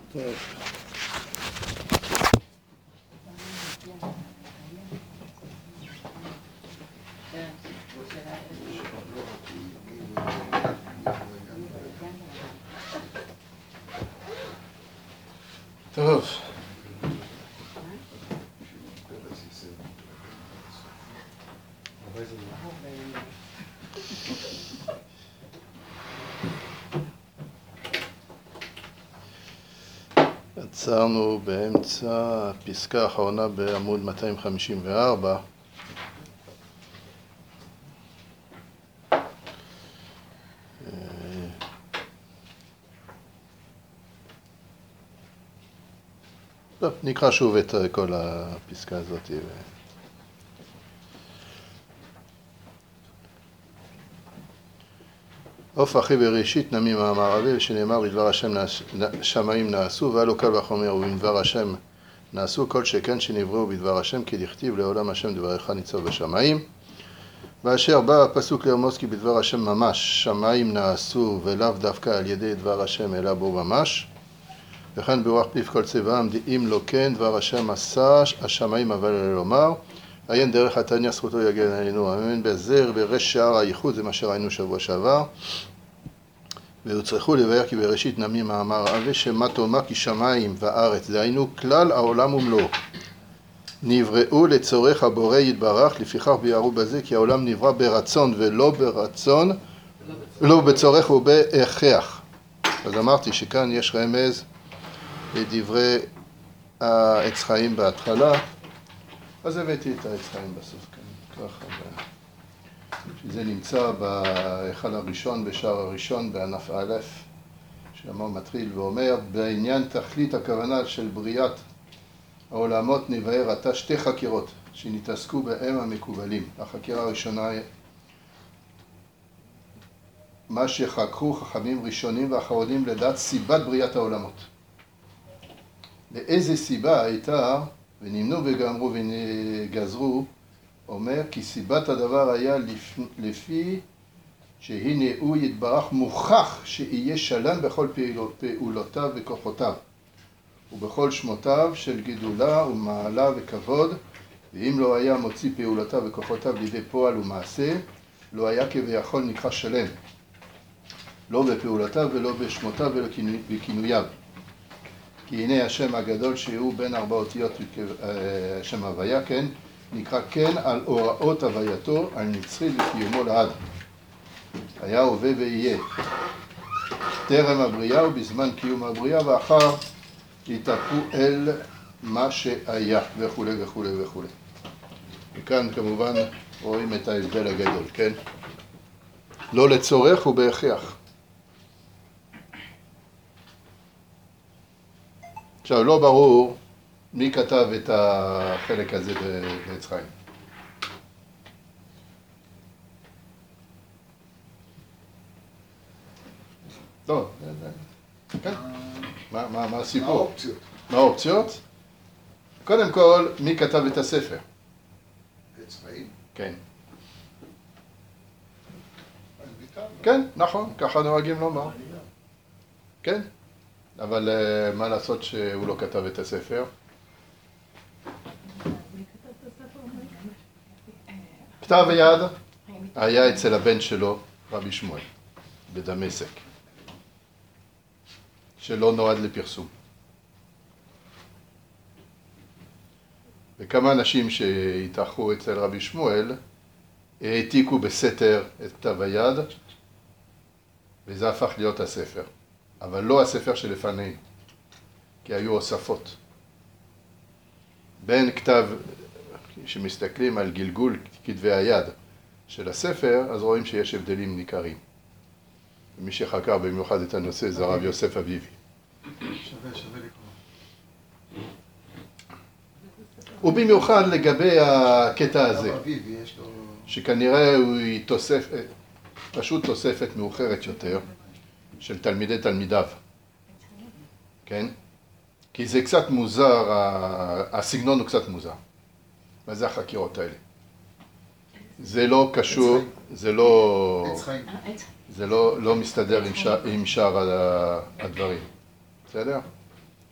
טוב. טוב. עצרנו באמצע הפסקה האחרונה בעמוד 254. טוב, נקרא שוב את כל הפסקה הזאת. עוף אחי בראשית נמי מאמר אביב, שנאמר בדבר השם שמיים נעשו, ואלו קל וחומר ובדבר השם נעשו, כל שכן שנבראו בדבר השם, כי דכתיב לעולם השם דברך ניצב בשמיים. ואשר בא הפסוק לרמוז כי בדבר השם ממש שמיים נעשו, ולאו דווקא על ידי דבר השם אלא בו ממש. וכאן ברוח פיו כל צבעם, אם לא כן דבר השם עשה השמיים, אבל לומר עיין דרך התניא זכותו יגן עלינו, אמן. בזר ברש שער הייחוד, זה מה שראינו שבוע שעבר. והוצרכו לבאר כי בראשית נמי מאמר אבי, שמה תאמר כי שמיים וארץ, דהיינו כלל העולם ומלואו, נבראו לצורך הבורא יתברך, לפיכך ביארו בזה כי העולם נברא ברצון ולא ברצון, לא בצורך ובהכרח. אז אמרתי שכאן יש רמז לדברי העץ חיים בהתחלה, אז הבאתי את העץ חיים בסוף כאן, ככה. שזה נמצא בהיכל הראשון, בשער הראשון, בענף א', שמה מתחיל ואומר, בעניין תכלית הכוונה של בריאת העולמות נבהר עתה שתי חקירות שנתעסקו בהם המקובלים. החקירה הראשונה, מה שחקרו חכמים ראשונים ואחרונים לדעת סיבת בריאת העולמות. לאיזה סיבה הייתה, ונמנו וגמרו וגזרו, אומר כי סיבת הדבר היה לפי שהנה הוא יתברך מוכח שיהיה שלם בכל פעולותיו וכוחותיו ובכל שמותיו של גדולה ומעלה וכבוד, ואם לא היה מוציא פעולותיו וכוחותיו לידי פועל ומעשה, לא היה כביכול נקרא שלם, לא בפעולותיו ולא בשמותיו ולא בכינוייו. כי הנה השם הגדול שהוא בין ארבע אותיות השם הוויה, כן, נקרא כן על הוראות הווייתו, על נצחי וקיומו לעד. היה הווה ויהיה. טרם הבריאה ובזמן קיום הבריאה, ואחר יתהפכו אל מה שהיה, וכו' וכו' וכו'. וכאן כמובן רואים את ההבדל הגדול, כן? לא לצורך ובהכרח. עכשיו, לא ברור מי כתב את החלק הזה בעץ חיים. לא, כן. מה הסיפור? מה האופציות? מה האופציות? קודם כל, מי כתב את הספר? עץ חיים? כן. כן, נכון, ככה נוהגים לומר. כן, אבל מה לעשות שהוא לא כתב את הספר? כתב היד היה אצל הבן שלו, רבי שמואל, בדמשק, שלא נועד לפרסום. וכמה אנשים שהתארחו אצל רבי שמואל העתיקו בסתר את כתב היד, וזה הפך להיות הספר. אבל לא הספר שלפנינו, כי היו הוספות. בין כתב, שמסתכלים על גלגול כתבי היד של הספר, אז רואים שיש הבדלים ניכרים. ומי שחקר במיוחד את הנושא זה הרב יוסף אביבי. שווה לקרוא. ובמיוחד לגבי הקטע הזה, אביבי יש לו... שכנראה הוא פשוט תוספת מאוחרת יותר, של תלמידי תלמידיו, כן? כי זה קצת מוזר, הסגנון הוא קצת מוזר. מה זה החקירות האלה? זה לא קשור, זה לא מסתדר עם שאר הדברים, בסדר?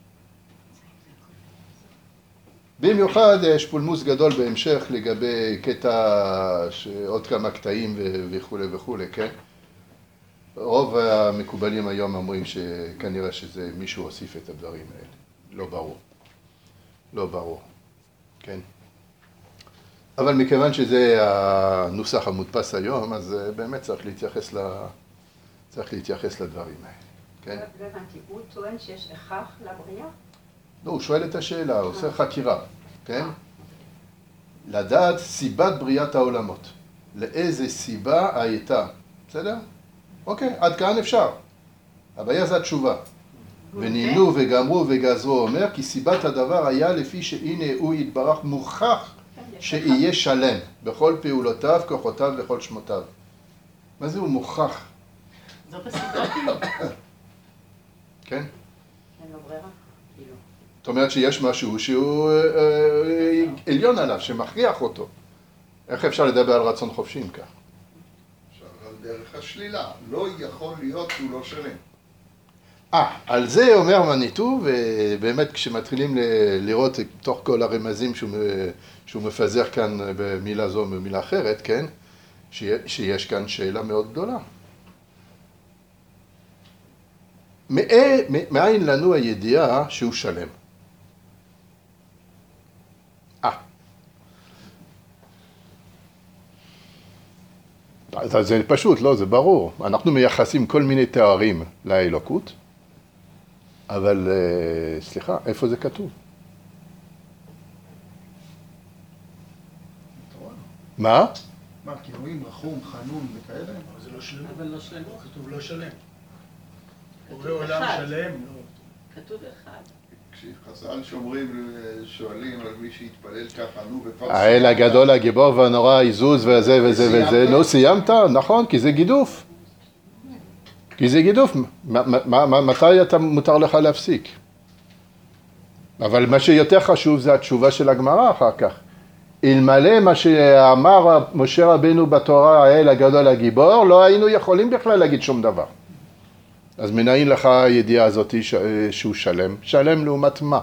במיוחד יש פולמוס גדול בהמשך לגבי קטע, עוד כמה קטעים וכו' וכו', כן? רוב המקובלים היום אומרים שכנראה שזה מישהו הוסיף את הדברים האלה. לא ברור. לא ברור, כן? אבל מכיוון שזה הנוסח המודפס היום, אז באמת צריך להתייחס לדברים האלה, כן? לא הבנתי, הוא טוען שיש הכרח לבריאה? לא, הוא שואל את השאלה, הוא עושה חקירה, כן? לדעת סיבת בריאת העולמות. לאיזה סיבה הייתה, בסדר? אוקיי, עד כאן אפשר. הבעיה זה התשובה. ונמנו וגמרו וגזרו אומר, כי סיבת הדבר היה לפי שהנה הוא יתברך מוכח שיהיה שלם בכל פעולותיו, כוחותיו וכל שמותיו. מה זה הוא מוכח? זאת הסיבה כאילו. כן? אין לו ברירה? כאילו. זאת אומרת שיש משהו שהוא עליון עליו, שמכריח אותו. איך אפשר לדבר על רצון חופשי אם כך? עכשיו, על דרך השלילה, לא יכול להיות שהוא לא שלם. על זה אומר מניטו, ובאמת כשמתחילים לראות תוך כל הרמזים שהוא מפזר כאן במילה זו ובמילה אחרת, כן? שיש כאן שאלה מאוד גדולה. מאין לנו הידיעה שהוא שלם? זה פשוט, לא, זה ברור. אנחנו מייחסים כל מיני תארים לאלוקות, אבל סליחה, איפה זה כתוב? מה? מה, כינויים, רחום, חנון וכאלה? אבל זה לא שלם. אבל לא שלם. כתוב לא שלם. כתוב בורא עולם אחד. שלם. כתוב אחד. כשחז"ל שואלים על מי שהתפלל ככה, נו וכבר האל הגדול, הגיבור והנורא, העזוז וזה וזה וזה, לא סיימת? נכון, כי זה גידוף. כי זה גידוף. מתי מותר לך להפסיק? אבל מה שיותר חשוב זה התשובה של הגמרא אחר כך. אלמלא מה שאמר משה רבינו בתורה, האל הגדול הגיבור, לא היינו יכולים בכלל להגיד שום דבר. אז מנין לך הידיעה הזאת שהוא שלם? שלם לעומת מה?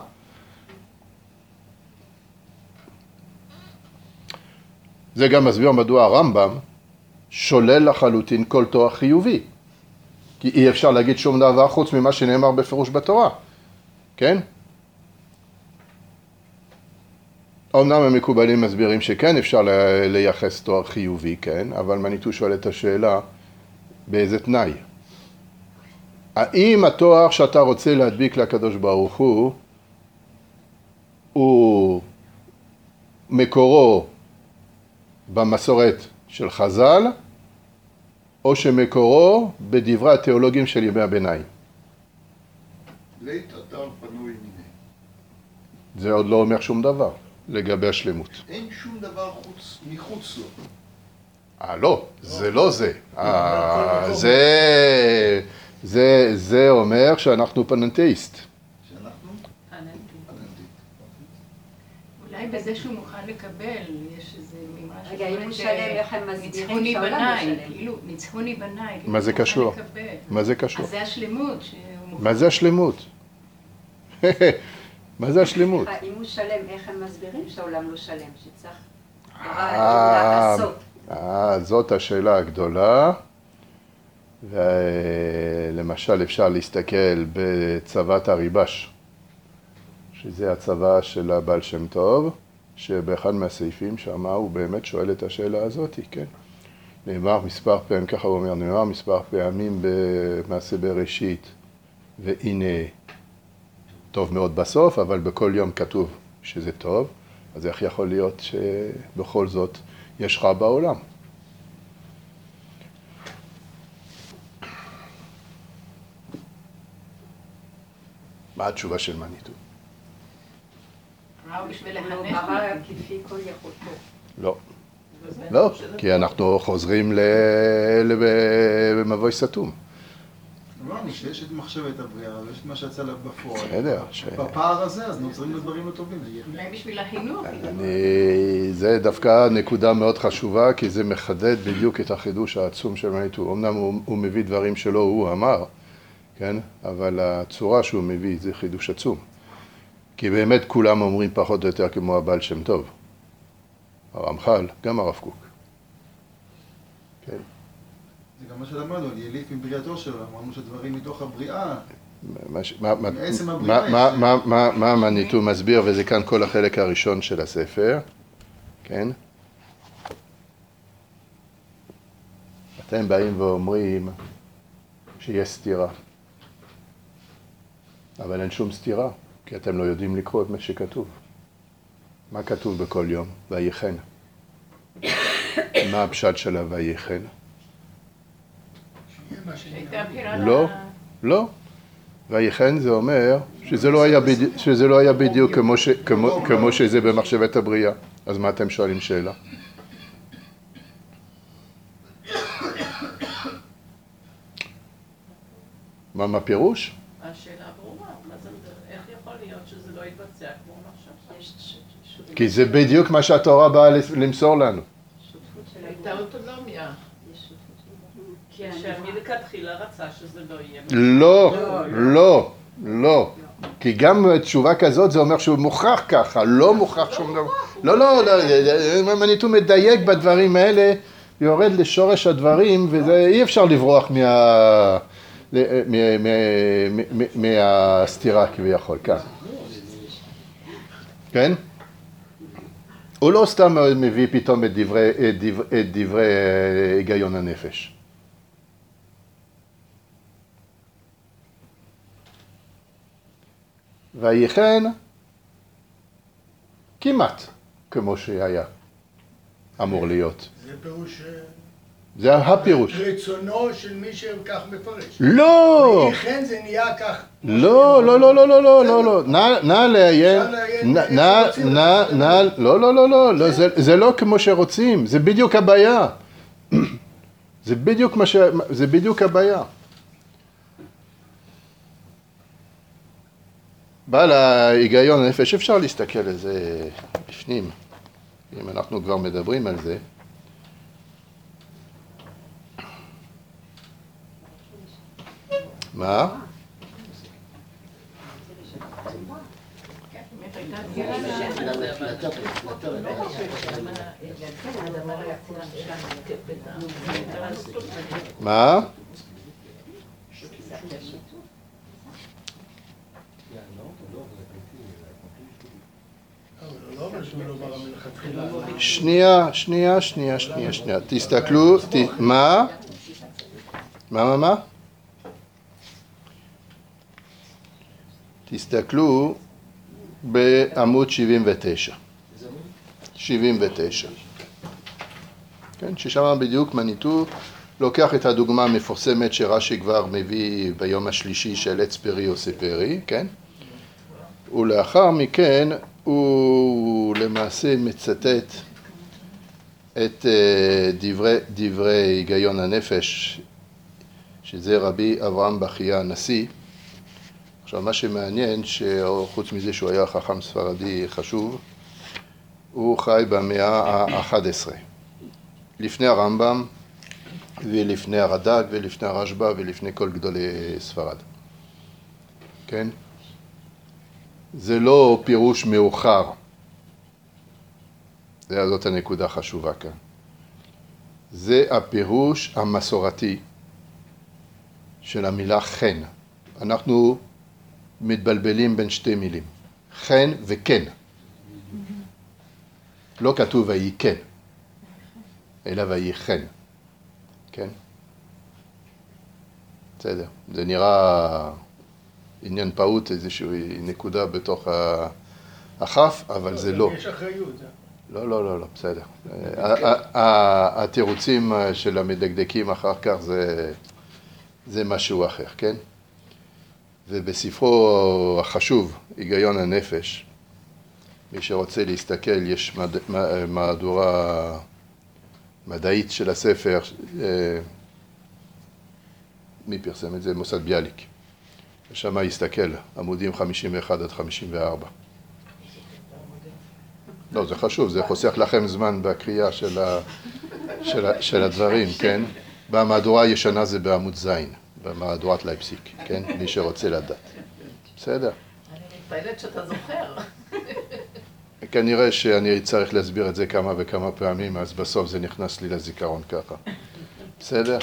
זה גם מסביר מדוע הרמב"ם שולל לחלוטין כל תואר חיובי. כי אי אפשר להגיד שום דבר חוץ ממה שנאמר בפירוש בתורה. כן? אמנם המקובלים מסבירים שכן אפשר לייחס תואר חיובי, כן? אבל מניטו שואל את השאלה, באיזה תנאי? האם התואר שאתה רוצה להדביק לקדוש ברוך הוא מקורו במסורת של חז"ל, או שמקורו בדברי התיאולוגים של ימי הביניים? לית אתר פנוי מיני. זה עוד לא אומר שום דבר לגבי השלמות. אין שום דבר מחוץ לו. לא, זה לא זה. זה אומר שאנחנו פננתאיסט. שאנחנו? פננטי. אולי בזה שהוא מוכן לקבל, יש איזה מימרה רגע, אם הוא שלם, איך הם מסבירים ניצחוני שהעולם לא בניי, שלם? כאילו, ניצחוני בניי. מה זה קשור? מה זה קשור? אז זה השלמות שהוא מוכן. מה זה השלמות? מה זה השלמות? אם הוא שלם, איך הם מסבירים שהעולם לא שלם? שצריך אה, לעשות. זאת השאלה הגדולה. ולמשל אפשר להסתכל בצוות הריבש, שזה הצבא של הבעל שם טוב, שבאחד מהסעיפים שמה הוא באמת שואל את השאלה הזאת, כן? נאמר מספר פעמים, ככה הוא אומר, נאמר מספר פעמים במעשה בראשית, והנה טוב מאוד בסוף, אבל בכל יום כתוב שזה טוב, אז איך יכול להיות שבכל זאת יש רע בעולם? מה התשובה של מניטו? ראו בשביל הוא לחנך. ברא כפי כל יכולתו. לא. לא, כי אנחנו חוזרים למבוי סתום. אמרנו שיש את מחשבת הבריאה ויש את מה שיצא לה בפועל. בסדר. בפער הזה אז נוצרים לדברים לא טובים. אולי בשביל החינוך. זה דווקא נקודה מאוד חשובה, כי זה מחדד בדיוק את החידוש העצום של מניטו. אמנם הוא מביא דברים שלא הוא אמר, כן? אבל הצורה שהוא מביא זה חידוש עצום. כי באמת כולם אומרים פחות או יותר כמו הבעל שם טוב. הרמח"ל, גם הרב קוק. כן. זה גם מה שלמדנו, יליף עם בריאתו שלו, אמרנו שדברים מתוך הבריאה. מעצם הבריאה. מה המניטו מסביר, וזה כאן כל החלק הראשון של הספר, כן? אתם באים ואומרים שיש סתירה. אבל אין שום סתירה, כי אתם לא יודעים לקרוא את מה שכתוב. מה כתוב בכל יום? ויחן. מה הפשט של הויחן? לא, לא. ויחן זה אומר שזה לא היה בדיוק כמו שזה במחשבת הבריאה. אז מה אתם שואלים שאלה? מה פירוש? השאלה ברורה, איך יכול להיות שזה לא יתבצע כמו מחשב? כי זה בדיוק מה שהתורה באה למסור לנו. הייתה אוטונומיה. כי מלכתחילה רצה שזה לא יהיה. לא, לא, לא. כי גם תשובה כזאת זה אומר שהוא מוכרח ככה, לא מוכרח שום דבר. לא, לא, לא, מניטו מדייק בדברים האלה, יורד לשורש הדברים, ואי אפשר לברוח מהסתירה כביכול, כאן. כן? הוא לא סתם מביא פתאום את דברי היגיון הנפש. ויחן כמעט כמו שהיה אמור להיות. זה פירוש... זה הפירוש. רצונו של מי שכך מפרש. לא! ויחן זה נהיה כך. לא, לא, לא, לא, לא, לא, לא, לא. נא לעיין. לא, לא, לא, לא. זה לא כמו שרוצים. זה בדיוק הבעיה. זה בדיוק הבעיה. בעל ההיגיון הנפש, אפשר להסתכל על זה בפנים, אם אנחנו כבר מדברים על זה. מה? מה? שנייה. תסתכלו, מה? מה? תסתכלו בעמוד 79. 79. כן, ששם בדיוק מניטו לוקח את הדוגמה המפורסמת שרש"י כבר מביא ביום השלישי של עץ פרי או ספרי, כן? ולאחר מכן הוא למעשה מצטט את דברי היגיון הנפש, שזה רבי אברהם בכייה הנשיא. עכשיו, מה שמעניין, שחוץ מזה שהוא היה חכם ספרדי חשוב, הוא חי במאה ה-11, לפני הרמב"ם ולפני הרד"ק ולפני הרשב"א ולפני כל גדולי ספרד. כן? זה לא פירוש מאוחר. זאת הנקודה החשובה כאן. זה הפירוש המסורתי של המילה חן. אנחנו מתבלבלים בין שתי מילים, חן וכן. לא כתוב ויהי כן, אלא ויהי חן. כן? בסדר. זה נראה עניין פעוט, איזושהי נקודה בתוך החף, אבל זה לא. יש אחריות. לא, בסדר. התירוצים של המדקדקים אחר כך זה משהו אחר, כן? ובספרו החשוב, היגיון הנפש, מי שרוצה להסתכל, יש מהדורה מדעית של הספר, מי פרסם את זה? מוסד ביאליק. ושם יסתכל, עמודים 51 עד 54. לא, זה חשוב, זה חוסך לכם זמן בקריאה של הדברים, כן? במהדורה הישנה זה בעמוד זין, במהדורת לייפסיק, כן? מי שרוצה לדעת. בסדר? מתפעלת שאתה זוכר. כנראה שאני צריך להסביר את זה כמה וכמה פעמים, אז בסוף זה נכנס לי לזיכרון ככה. בסדר?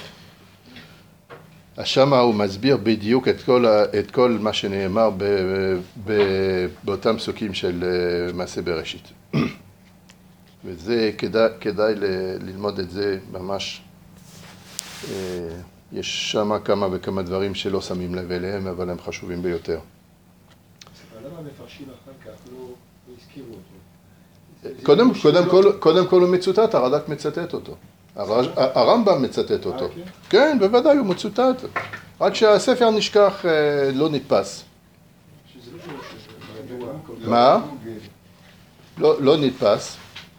אז שמה הוא מסביר בדיוק את כל מה שנאמר באותם פסוקים של מעשה בראשית. וזה כדאי ללמוד את זה ממש. יש שמה כמה וכמה דברים שלא שמים לב אליהם, אבל הם חשובים ביותר. למה המפרשים אחר כך לא הזכירו אותו? קודם כל הוא מצוטט, הרד"ק מצטט אותו. הרמב"ם מצטט אותו. כן, בוודאי הוא מצוטט. רק שהספר נשכח, לא נתפס. מה? לא נתפס.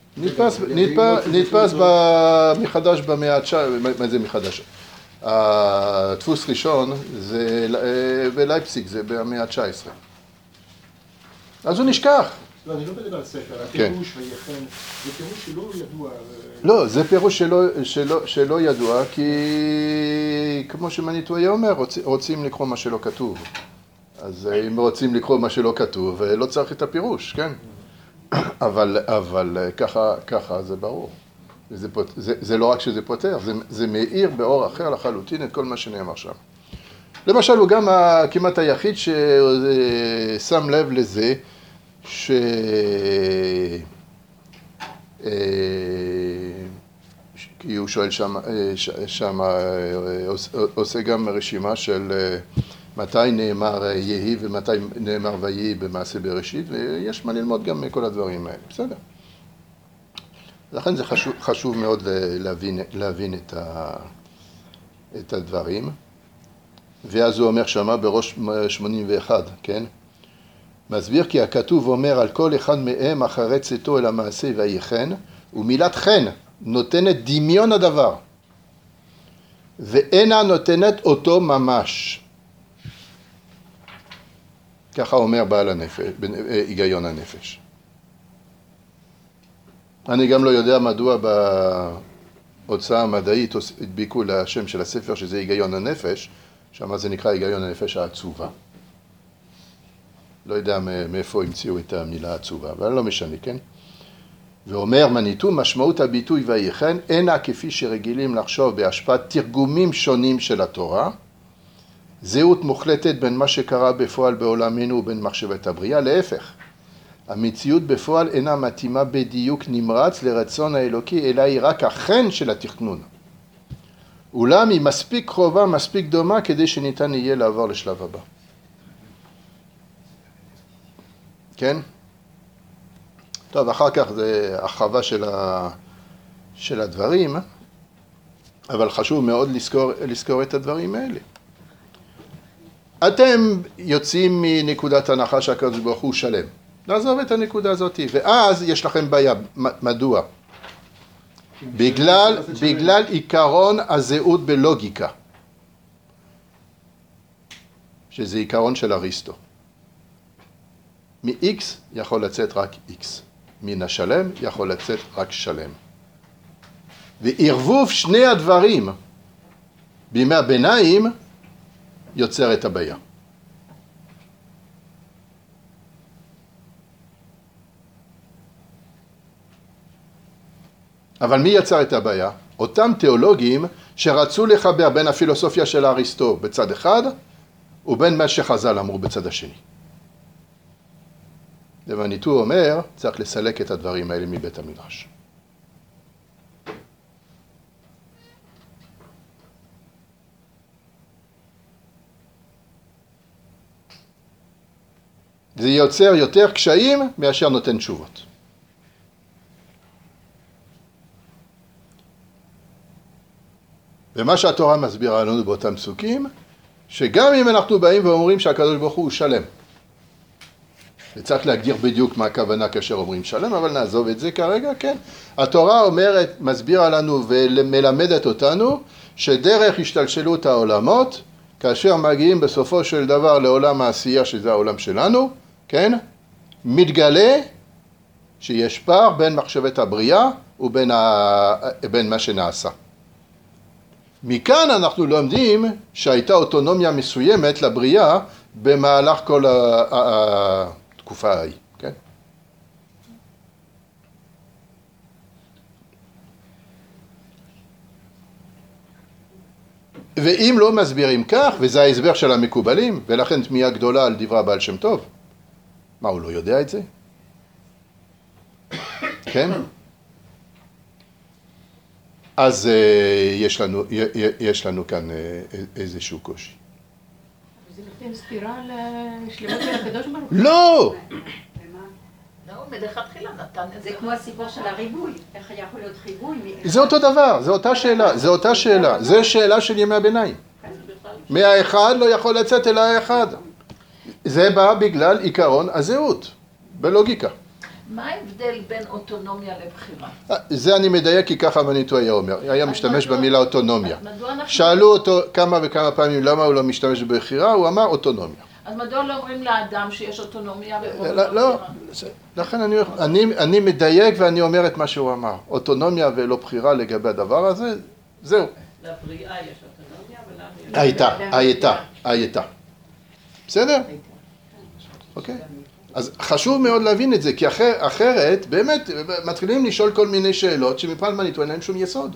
נתפס מחדש במאה ה-19, מה זה מחדש? הדפוס ראשון זה בלייפציג, זה במאה ה-19. אז הוא נשכח. לא, אני לא מדבר על ספר, הפירוש ויחן, זה פירוש שלא ידוע. לא, זה פירוש שלא ידוע, כי כמו שמניטו היה אומר, רוצים לקרוא מה שלא כתוב. אז אם רוצים לקרוא מה שלא כתוב, לא צריך את הפירוש, כן? אבל ככה זה ברור. זה לא רק שזה פותר, זה מאיר באור אחר לחלוטין את כל מה שנאמר שם. למשל, הוא גם כמעט היחיד ששם לב לזה, כי הוא שואל שם עושה גם רשימה של מתי נאמר יהי ומתי נאמר ויהי במעשה בראשית, ויש מה ללמוד גם מכל הדברים האלה, בסדר. לכן זה חשוב מאוד להבין את הדברים. ואז הוא אומר שמה בראש 81, כן? מסביר כי הכתוב אומר על כל אחד מהם אחרי צאתו אל המעשה ויחן, ומילת חן נותנת דמיון הדבר, ואינה נותנת אותו ממש. ככה אומר בעל הנפש, היגיון הנפש. אני גם לא יודע מדוע בהוצאה המדעית הדביקו לשם של הספר שזה היגיון הנפש, שמה זה נקרא היגיון הנפש העצובה. לא יודע מאיפה המציאו את המילה עצובה, אבל לא משנה, כן? ואומר מניטו, משמעות הביטוי ויחן אינה כפי שרגילים לחשוב בהשפעת תרגומים שונים של התורה, זהות מוחלטת בין מה שקרה בפועל בעולמנו ובין מחשבת הבריאה, להפך. המציאות בפועל אינה מתאימה בדיוק נמרץ לרצון האלוקי, אלא היא רק החן של התכנון. אולם היא מספיק קרובה, מספיק דומה, כדי שניתן יהיה לעבור לשלב הבא. כן? טוב, אחר כך זה הרחבה של הדברים, אבל חשוב מאוד לזכור את הדברים האלה. אתם יוצאים מנקודת הנחה שהקדוש ברוך הוא שלם. נעזוב את הנקודה הזאת, ואז יש לכם בעיה. מדוע? בגלל עיקרון הזהות בלוגיקה, שזה עיקרון של אריסטו. מ-X יכול לצאת רק X, מן השלם יכול לצאת רק שלם. וערבוב שני הדברים בימי הביניים יוצר את הבעיה. אבל מי יצר את הבעיה? אותם תיאולוגים שרצו לחבר בין הפילוסופיה של אריסטו בצד אחד, ובין מה שחז"ל אמרו בצד השני. ומניטו אומר, צריך לסלק את הדברים האלה מבית המדרש. זה יוצר יותר קשיים מאשר נותן תשובות. ומה שהתורה מסבירה לנו באותם פסוקים, שגם אם אנחנו באים ואומרים שהקדוש ברוך הוא שלם, וצריך להגדיר בדיוק מה הכוונה כאשר אומרים שלם, אבל נעזוב את זה כרגע, כן? התורה אומרת, מסבירה לנו ומלמדת אותנו, שדרך השתלשלות העולמות, כאשר מגיעים בסופו של דבר לעולם העשייה, שזה העולם שלנו, כן? מתגלה שיש פער בין מחשבת הבריאה ובין מה שנעשה. מכאן אנחנו לומדים שהייתה אוטונומיה מסוימת לבריאה במהלך כל התקופה ההיא, כן? ואם לא מסבירים כך, וזה ההסבר של המקובלים, ולכן תמיהה גדולה על דברי הבעל שם טוב, מה, הוא לא יודע את זה? כן? אז יש לנו כאן איזשהו קושי. זה נותן סתירה לשלמות של הקדוש ברוך הוא. לא! לא, מלכתחילה נתן את זה. זה כמו הסיפור של הריבוי, איך יכול להיות חיבוי? זה אותו דבר, זה אותה שאלה, זה אותה שאלה. זה שאלה של ימי הביניים. מהאחד לא יכול לצאת אל האחד. זה בא בגלל עיקרון הזהות, בלוגיקה. מה ההבדל בין אוטונומיה לבחירה? זה אני מדייק כי ככה מניטו היה אומר, היה משתמש במילה אוטונומיה. מדוע אנחנו... שאלו אותו כמה וכמה פעמים למה הוא לא משתמש בבחירה, הוא אמר אוטונומיה. אז מדוע לא אומרים לאדם שיש אוטונומיה ואומרים לא, לכן אני מדייק ואני אומר את מה שהוא אמר. אוטונומיה ולא בחירה לגבי הדבר הזה, זהו. לבריאה יש אוטונומיה ולנו... הייתה. בסדר? אוקיי. אז חשוב מאוד להבין את זה, כי אחרת באמת מתחילים לשאול כל מיני שאלות שמפעל מניטו אין להם שום יסוד.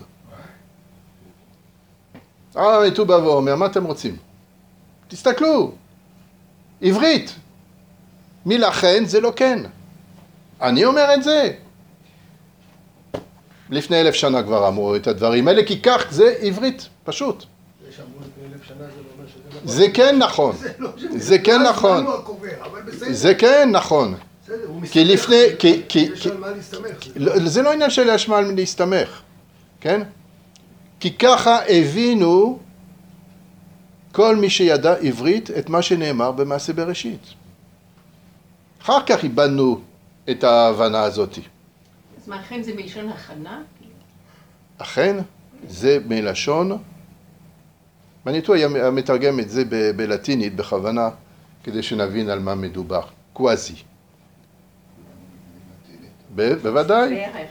מניטו בא ואומר, מה אתם רוצים? תסתכלו, עברית. מילה כן זה לא כן. אני אומר את זה. לפני 1000 שנה כבר אמרו את הדברים האלה, כי כך זה עברית, פשוט. זה שאמרו לפני 1000 שנה זה לא אומר שזה נכון. זה כן נכון. זה כן נכון. זה כן נכון. כי לפני, יש על מה להסתמך. זה לא עניין של יש מה להסתמך, כן? כי ככה הבינו כל מי שידע עברית את מה שנאמר במעשה בראשית. אחר כך איבדנו את ההבנה הזאת. אז מה, אכן זה מלשון הכנה? אכן, זה מלשון, מניטו היה מתרגם את זה בלטינית בכוונה, כדי שנבין על מה מדובר. קוואזי. בוודאי. בערך.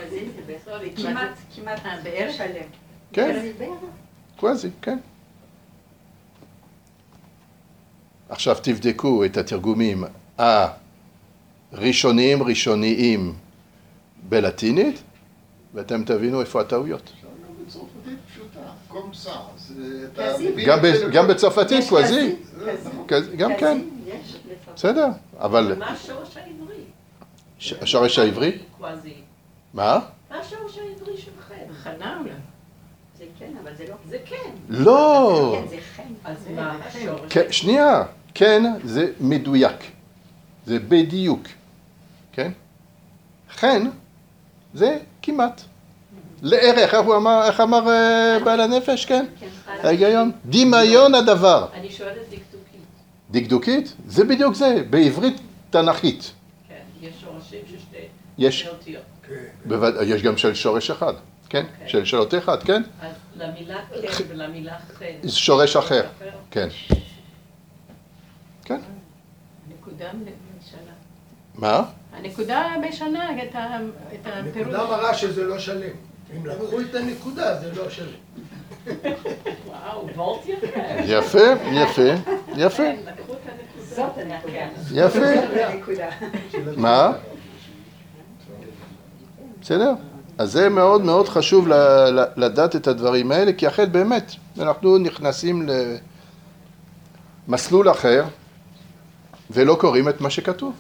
כמעט בערך שלם. כן. קוואזי, כן. עכשיו תבדקו את התרגומים ראשוניים בלטינית, ואתם תבינו איפה הטעויות. בצרפתית פשוטה, קומסה. גם בצרפתית, קוואזי. גם כן. בסדר, אבל... מה השורש העברי? השורש העברי? קוואזי. מה? מה השורש העברי של חן? הכנה אולי. זה כן, אבל זה לא. זה כן. לא! כן, זה חן. אז מה השורש? שנייה, כן זה מדויק. זה בדיוק. כן? חן זה כמעט. לערך, איך אמר בעל הנפש, כן? ההיגיון. דמיון הדבר. אני שואלת דקדוקית. דקדוקית? זה בדיוק זה, בעברית תנכית. כן, יש שורשים של יש. שתי אותיות. יש גם של שורש אחד, כן? של אות אחד, כן? אז למילה כן ולמילה חן. שורש אחר, כן. כן. הנקודה משנה. מה? הנקודה משנה את הפירוש. הנקודה מראה שזה לא שלם. אם לקחו את הנקודה זה לא שלם. וואו, וולט יפה. יפה. לקחו את הנקודה. זאת הנקודה. יפה. מה? בסדר? אז זה מאוד מאוד חשוב לדעת את הדברים האלה, כי אחרת באמת אנחנו נכנסים למסלול אחר ולא קוראים את מה שכתוב.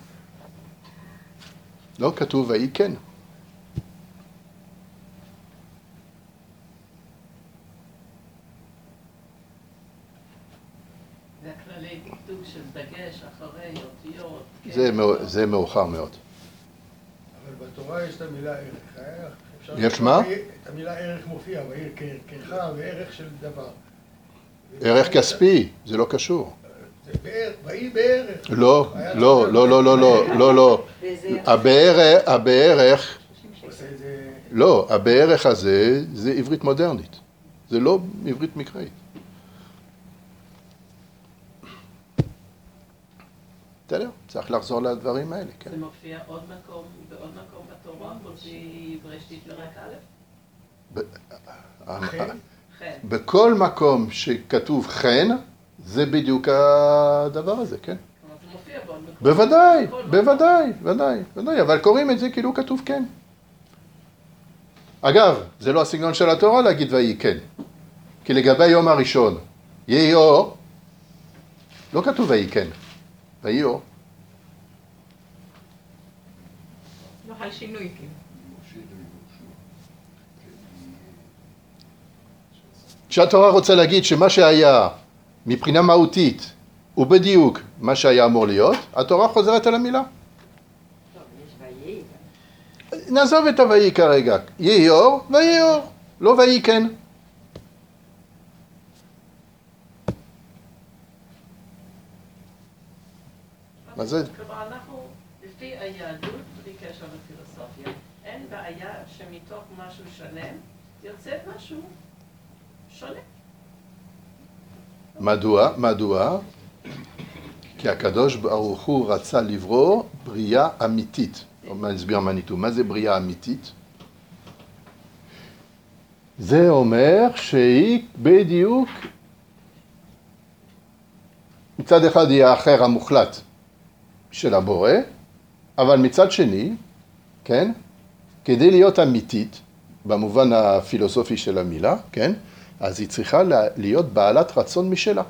לא כתוב ויהי כן. זה הכללי דקדוק של דגש אחרי אותיות. זה מאוחר מאוד. אבל בתורה יש את המילה ערך. יש מה? את המילה ערך מופיע, בעיר כערכה וערך של דבר. ערך כספי, זה לא קשור. ויהי בערך. לא. הבערך הזה זה עברית מודרנית. זה לא עברית מקראית. בסדר? צריך לחזור לדברים האלה, כן. זה מופיע עוד מקום בתורה, מופיע בראשית פרק א'? בכל מקום שכתוב חן, זה בדיוק הדבר הזה, כן? כלומר, זה מופיע בעוד מקום. בוודאי, בכל מקום. בוודאי, אבל קוראים את זה כאילו כתוב כן. אגב, זה לא הסגנון של התורה להגיד ויהי כן. כי לגבי היום הראשון, יהי אור, לא כתוב ויהי כן, ויהי אור. לא חל שינוי, כאילו. כשהתורה רוצה להגיד שמה שהיה מבחינה מהותית הוא בדיוק מה שהיה אמור להיות, התורה חוזרת על המילה. טוב, יש ויהי. נעזוב את הויהי כרגע, יהי אור ויהי אור, לא ויהי כן. מה זה? כלומר, אנחנו, לפי היהדות, בלי קשר לפילוסופיה, אין בעיה שמתוך משהו שלם יוצא משהו שונה. מדוע? כי הקדוש ברוך הוא רצה לברוא בריאה אמיתית. נסביר מה זה בריאה אמיתית? זה אומר שהיא בדיוק, מצד אחד היא האחר המוחלט של הבורא, אבל מצד שני, כן, כדי להיות אמיתית, במובן הפילוסופי של המילה, כן, אז היא צריכה להיות בעלת רצון משלה.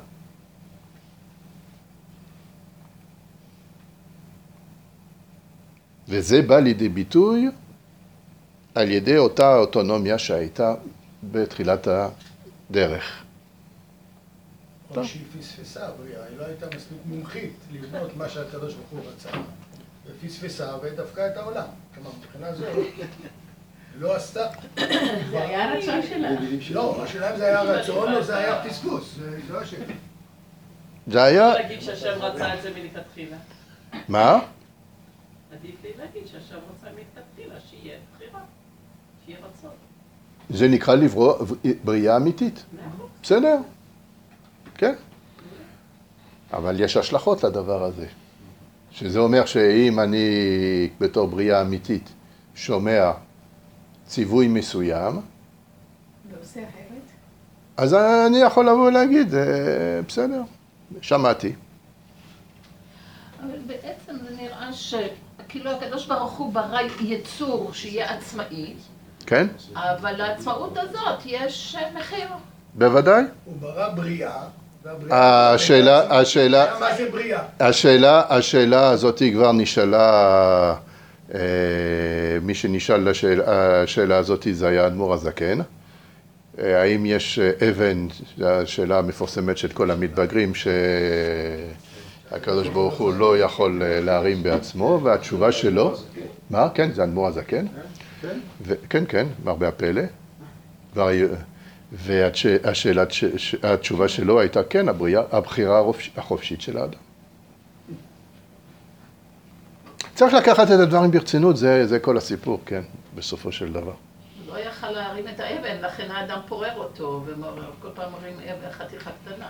וזה בא לידי ביטוי על ידי אותה אוטונומיה שהייתה בתחילת הדרך. או שהיא פספסה הבריאה, היא לא הייתה מספיק מומחית לבנות מה שהקדוש ברוך הוא רצה, ופספסה ודפקה את העולם. כלומר, מבחינה זו, לא עשתה. זה היה הרצון שלה. לא, השאלה אם זה היה רצון או זה היה פספוס, זו השאלה. זה היה... אפשר להגיד שהשם רצה את זה מלכתחילה. מה? עדיף לי להגיד שהשם רצה מלכתחילה, שיהיה בחירה, שיהיה רצון. זה נקרא לברוא בריאה אמיתית. נכון. בסדר? כן. אבל יש השלכות לדבר הזה. שזה אומר שאם אני בתור בריאה אמיתית שומע ציווי מסוים, ועושה אחרת? אז אני יכול לבוא ולהגיד, בסדר, שמעתי. אבל בעצם זה נראה שכאילו הקדוש ברוך הוא ברא יצור שיהיה עצמאי, כן? אבל לעצמאות הזאת יש מחיר. בוודאי. הוא ברא בריאה, והבריאה... השאלה... מה זה בריאה? השאלה הזאת היא כבר נשאלה, מי שנשאל השאלה הזאת זה היה אדמו"ר הזקן. האם יש אבן, זו השאלה המפורסמת של כל המתבגרים, שהקדוש ברוך הוא לא יכול להרים בעצמו, והתשובה שלו, מה? כן, זה אדמו"ר הזקן. כן, כן, מרבה הפלא. והתשובה שלו הייתה כן, הבחירה החופשית של האדם. צריך לקחת את הדברים ברצינות, זה כל הסיפור, כן, בסופו של דבר. לא יכל להרים את האבן, לכן האדם פורר אותו, וכל פעם מרים אבן חתיכה קטנה.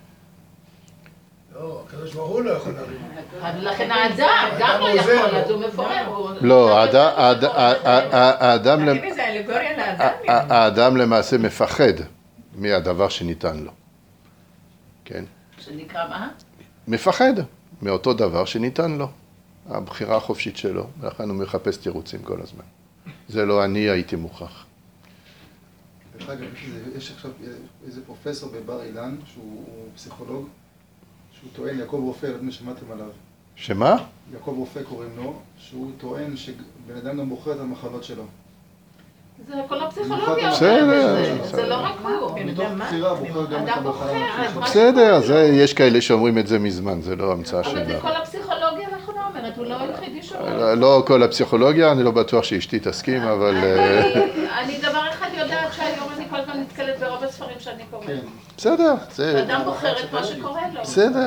לא, הקדוש ברוך הוא לא יכול להרים. לכן האדם גם לא יכול, אז הוא מפורר. לא, האדם... לכן זה אלגוריה לאדם. האדם למעשה מפחד מהדבר שניתן לו. כן? שנקרא מה? מפחד מאותו דבר שניתן לו. הבחירה החופשית שלו, ולכן הוא מחפש תירוצים כל הזמן. זה לא אני הייתי מוכרח. דרך אגב, יש עכשיו איזה פרופסור בבר אילן, שהוא פסיכולוג, שהוא טוען, יעקב רופא, לא יודע אם שמעתם עליו. שמה? יעקב רופא קוראים לו, שהוא טוען שבן אדם גם בוחר את המחלות שלו. זה כל הפסיכולוגיה. זה לא רק הוא. מתוך בחירה בוחר גם את המחלה שלו. בסדר, יש כאלה שאומרים את זה מזמן, זה לא המצאה אבל זה שלה. כל הפסיכולוגיה, אנחנו לא אומרת, הוא לא היחידי שאומר. לא כל הפסיכולוגיה, אני לא בטוח שאשתי תסכים, אבל... אני דבר אחד יודעת שהיום אני כל הזמן נתקלת ברוב הספרים שאני קוראת. בסדר, אדם בוחר את מה שקורה לו.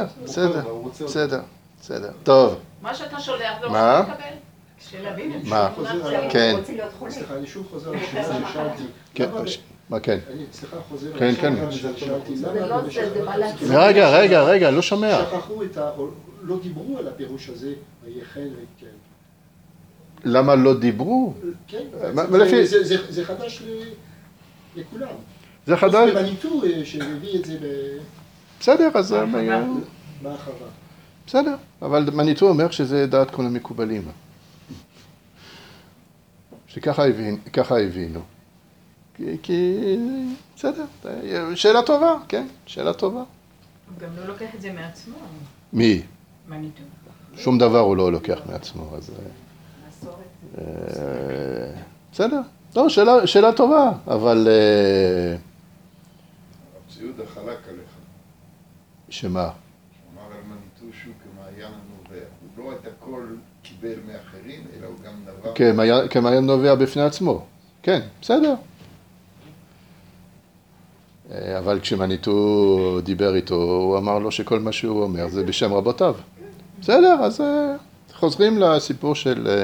בסדר. טוב. מה שאתה שולח זה מה? מה לקבל. שלהבין את זה. מה? כן. רוצים להיות חולים. סליחה, אני שוב חוזר לשאלה ששאלתי. כן, מה כן? סליחה, חוזר כן, כן. ששאלתי. זה לא זה, זה מה להציע. רגע, לא שומע. שכחו לא דיברו על הפירוש הזה, ויחל וכן. למה לא דיברו? כן, זה חדש לכולם. זה חדש? זה בניטור שהביא את זה בסדר, אז... מה אחריו? בסדר, אבל מניטו אומר שזה דעת כל המקובלים. שככה הבינו. כי... בסדר, שאלה טובה, כן, שאלה טובה. הוא גם לא לוקח את זה מעצמו. מי? מניטו. שום דבר הוא לא לוקח מעצמו, אז... בסדר, לא, שאלה טובה, אבל... הציוד החלק עליך. שמה? אמר על מניטו שהוא כמעיין הנובע. הוא לא את הכל קיבל מאחרים, אלא הוא גם נבע... כמעיין נובע בפני עצמו. כן, בסדר. אבל כשמניטו דיבר איתו, הוא אמר לו שכל מה שהוא אומר זה בשם רבותיו. בסדר, אז חוזרים לסיפור של...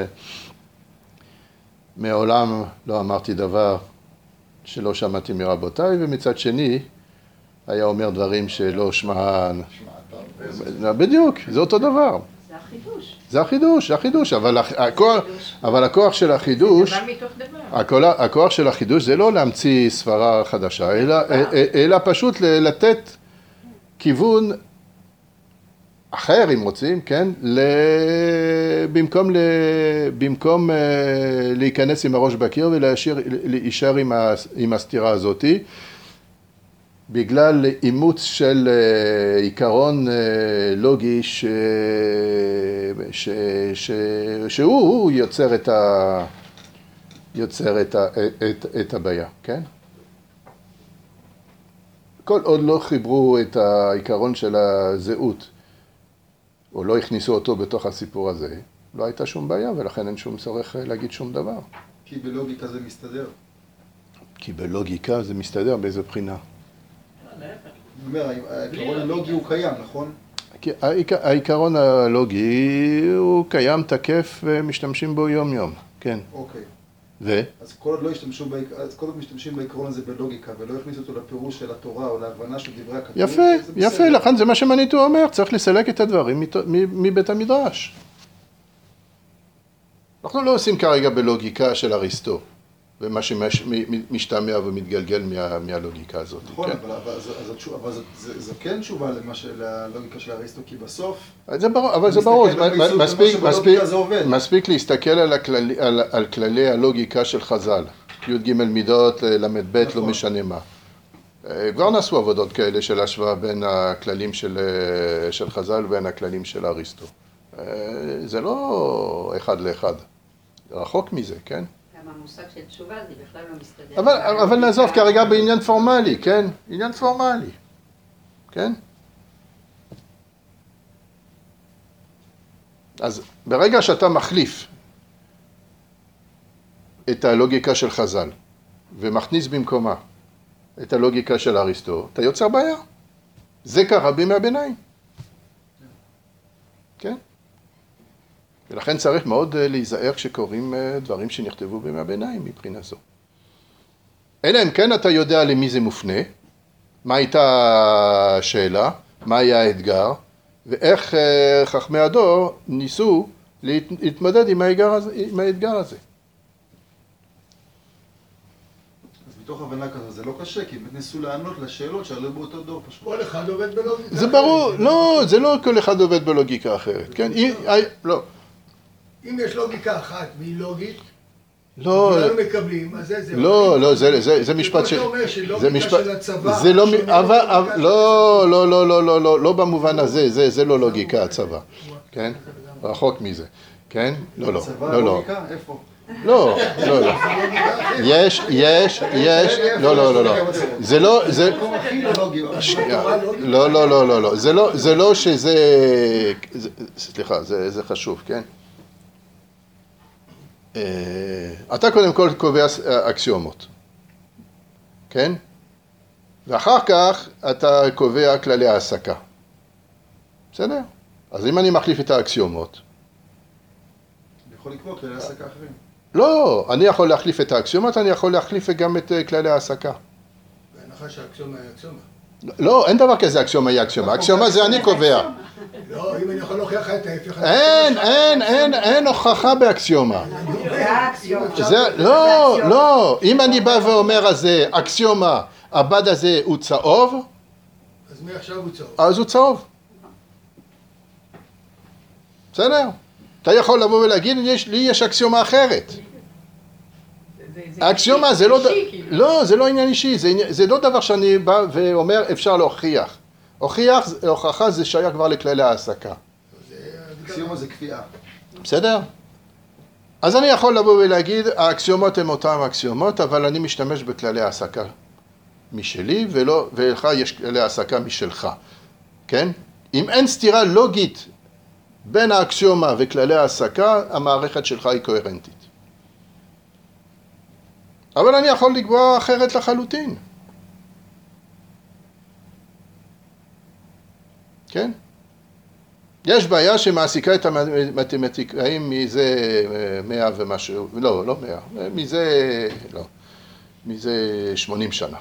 מעולם לא אמרתי דבר שלא שמעתי מרבותיי, ומצד שני היה אומר דברים שלא שמען. בדיוק, זה אותו דבר. זה החידוש. זה החידוש, אבל הכוח של החידוש, זה בא מתוך דבר. הכוח של החידוש זה לא להמציא סברה חדשה, אלא פשוט לתת כיוון אחר, אם רוצים, כן? במקום להיכנס עם הראש בקיר ולהישאר עם הסתירה הזאת, בגלל אימוץ של עיקרון לוגי שהוא יוצר את הבעיה, כן? כל עוד לא חיברו את העיקרון של הזהות, או לא הכניסו אותו בתוך הסיפור הזה, לא הייתה שום בעיה, ולכן אין שום צורך להגיד שום דבר. כי בלוגיקה זה מסתדר. כי בלוגיקה זה מסתדר באיזו בחינה. אני אומר, העיקרון הלוגי הוא קיים, נכון? העיקרון הלוגי הוא קיים, תקף, ומשתמשים בו יום-יום, כן. אוקיי. ו? אז כל עוד משתמשים בעיקרון הזה בלוגיקה, ולא יכניסו אותו לפירוש של התורה, או להבנה של דברי הכתוב, יפה, לכן זה מה שמניטו אומר, צריך לסלק את הדברים מבית המדרש. אנחנו לא עושים כרגע בלוגיקה של אריסטו, ומה שמשתמע ומתגלגל מהלוגיקה הזאת. נכון, אבל זו כן תשובה ללוגיקה של אריסטו, כי בסוף... אבל זה ברור, מספיק להסתכל על כללי הלוגיקה של חז"ל, י' ג' מידות, למד ב', לא משנה מה. כבר נעשו עבודות כאלה של השוואה בין הכללים של חז"ל ובין הכללים של אריסטו. זה לא אחד לאחד, רחוק מזה, כן? גם המושג של תשובה זה בכלל לא מסתדר. אבל נעזוב כרגע בעניין פורמלי, כן? עניין פורמלי, כן? אז ברגע שאתה מחליף את הלוגיקה של חז"ל ומכניס במקומה את הלוגיקה של אריסטו, אתה יוצר בעיה. זה קרה בימי הביניים. כן? ולכן צריך מאוד להיזהר כשקוראים דברים שנכתבו בימי הביניים מבחינה זו. אלא אם כן אתה יודע למי זה מופנה, מה הייתה השאלה, מה היה האתגר, ואיך חכמי הדור ניסו להתמודד עם האתגר הזה. אז מתוך הבנה כזו זה לא קשה, כי באמת ניסו לענות לשאלות שעלו באותו דור פשוט. כל אחד עובד בלוגיקה. זה ברור, לא, זה לא כל אחד עובד בלוגיקה אחרת, כן? לא. אם יש לוגיקה אחת והיא לוגית, לא, כולנו מקבלים, אז זה... לא, זה משפט אתה אומר שלוגיקה של הצבא... זה לא, לא במובן הזה, זה לא לוגיקה הצבא, כן? רחוק מזה, כן? לא. הצבא לוגיקה? איפה? לא. יש, לא. זה לא, זה לא שזה, סליחה, זה חשוב, כן? אתה קודם כל קובע אקסיומות, כן? ואחר כך אתה קובע כללי העסקה. בסדר? אז אם אני מחליף את האקסיומות... אני יכול לקבוע כללי העסקה אחרים. לא, אני יכול להחליף את האקסיומות, אני יכול להחליף גם את כללי העסקה. בהנחה שהאקסיומה היא אקסיומה. לא, אין דבר כזה אקסיומה היא אקסיומה. אקסיומה זה אני קובע. לא, אם אני יכול להוכיח את ההפך... אין הוכחה באקסיומה. לא, אם אני בא ואומר הזה, אקסיומה, הבד הזה הוא צהוב, אז מעכשיו הוא צהוב. אז הוא צהוב. בסדר? אתה יכול לבוא ולהגיד, לי יש אקסיומה אחרת. האקסיומה זה לא... לא, זה לא עניין אישי, זה לא דבר שאני בא ואומר אפשר להוכיח. הוכחה זה שייך כבר לכללי ההעסקה. אקסיומה זה קביעה. בסדר? אז אני יכול לבוא ולהגיד, האקסיומות הן אותן אקסיומות, אבל אני משתמש בכללי העסקה משלי, ולך יש כללי העסקה משלך. כן? אם אין סתירה לוגית בין האקסיומה וכללי העסקה, המערכת שלך היא קוהרנטית. אבל אני יכול לקבוע אחרת לחלוטין. כן? יש בעיה שמעסיקה את המתמטיקאים מזה 100 ומשהו, לא 100, מזה 80 שנה.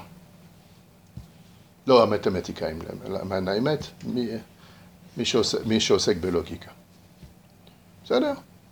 לא המתמטיקאים, למען האמת, מי שעוסק בלוגיקה. בסדר?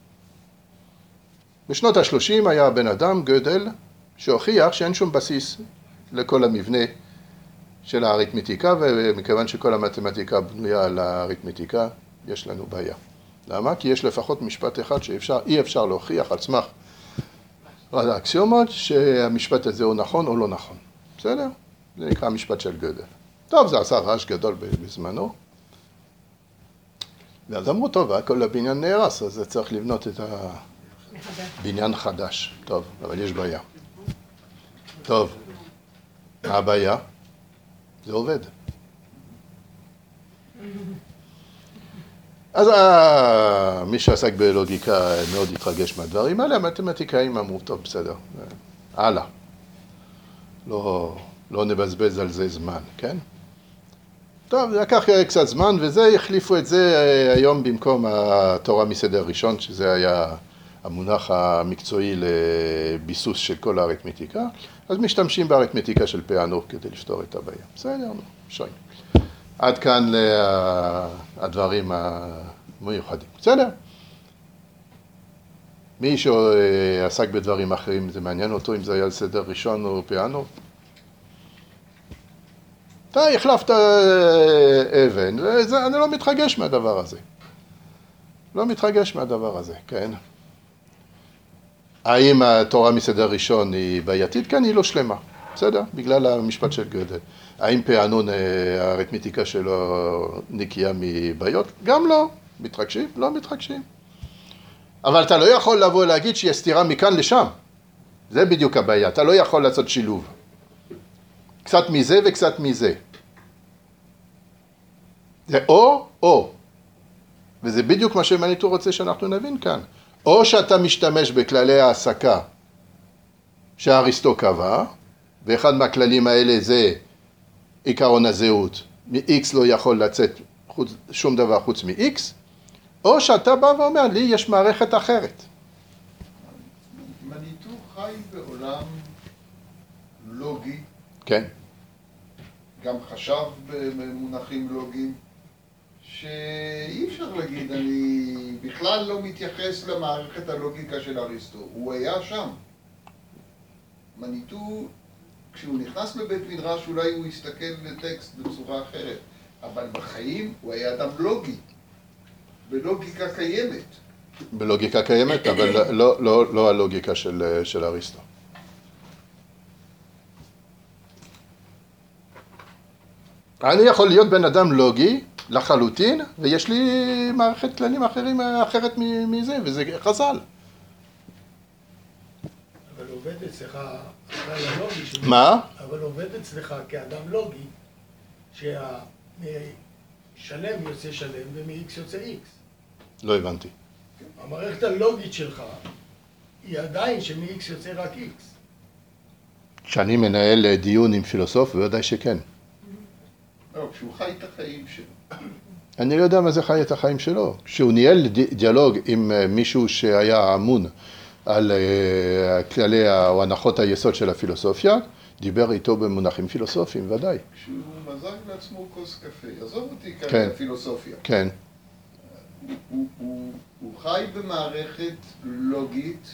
בשנות ה-30 היה בן אדם, גודל, שהוכיח שאין שום בסיס לכל המבנה של האריתמטיקה, ומכיוון שכל המתמטיקה בנויה על האריתמטיקה, יש לנו בעיה. למה? כי יש לפחות משפט אחד שאי אפשר להוכיח על סמך האקסיומות שהמשפט הזה הוא נכון או לא נכון. בסדר? זה נקרא משפט של גודל. טוב, זה עשה רעש גדול בזמנו. ואז אמרו, טוב, כל הבניין נהרס, אז זה צריך לבנות את הבניין חדש. טוב, אבל יש בעיה. טוב, מה הבעיה? זה עובד. אז מי שעסק בלוגיקה מאוד התרגש מהדברים האלה, המתמטיקאים אמרו, טוב, בסדר, הלאה. לא נבזבז על זה זמן, כן? טוב, זה לקח קצת זמן, וזה החליפו את זה היום במקום התורה מסדר ראשון, שזה היה המונח המקצועי לביסוס של כל האריתמטיקה, אז משתמשים באריתמטיקה של פענוח כדי לפתור את הבעיה. בסדר, שוין. עד כאן הדברים המיוחדים. בסדר? מי שעסק בדברים אחרים, זה מעניין אותו אם זה היה סדר ראשון או פענוח? אתה החלפת אבן, אני לא מתרגש מהדבר הזה. לא מתרגש מהדבר הזה, כן? האם התורה מסדר ראשון היא בעייתית? כן, היא לא שלמה. בסדר? בגלל המשפט של גודל. האם פענון, האריתמטיקה שלו נקייה מבעיות? גם לא. מתרגשים? לא מתרגשים. אבל אתה לא יכול לבוא להגיד שיש סתירה מכאן לשם. זה בדיוק הבעיה. אתה לא יכול לעשות שילוב. קצת מזה וקצת מזה. זה או. וזה בדיוק מה שמניטו רוצה שאנחנו נבין כאן. או שאתה משתמש בכללי העסקה שהאריסטו קבע, ואחד מהכללים האלה זה עיקרון הזהות, מ-X לא יכול לצאת שום דבר חוץ מ-X, או שאתה בא ואומר, לי יש מערכת אחרת. מניטו חי בעולם לוגי. כן. גם חשב במונחים לוגיים, שאי אפשר להגיד, אני בכלל לא מתייחס למערכת הלוגיקה של אריסטו. הוא היה שם. מניטו, כשהוא נכנס לבית מדרש, אולי הוא יסתכל לטקסט בצורה אחרת. אבל בחיים הוא היה אדם לוגי. בלוגיקה קיימת. בלוגיקה קיימת, אבל לא הלוגיקה של אריסטו. אני יכול להיות בן אדם לוגי לחלוטין, ויש לי מערכת כללים אחרת מזה, וזה חז"ל. אבל עובד אצלך, לוגי, מה? אבל עובד אצלך כאדם לוגי, שהשלם יוצא שלם ומ-X יוצא X. לא הבנתי. המערכת הלוגית שלך היא עדיין שמ-X יוצא רק X. כשאני מנהל דיון עם פילוסוף, בוודאי שכן. לא, כשהוא חי את החיים שלו. אני לא יודע מה זה חי את החיים שלו. כשהוא ניהל דיאלוג עם מישהו שהיה אמון על כללי או הנחות היסוד של הפילוסופיה, דיבר איתו במונחים פילוסופיים, ודאי. כשהוא מזג לעצמו כוס קפה, עזוב אותי כאן כן. הפילוסופיה. כן. הוא חי במערכת לוגית,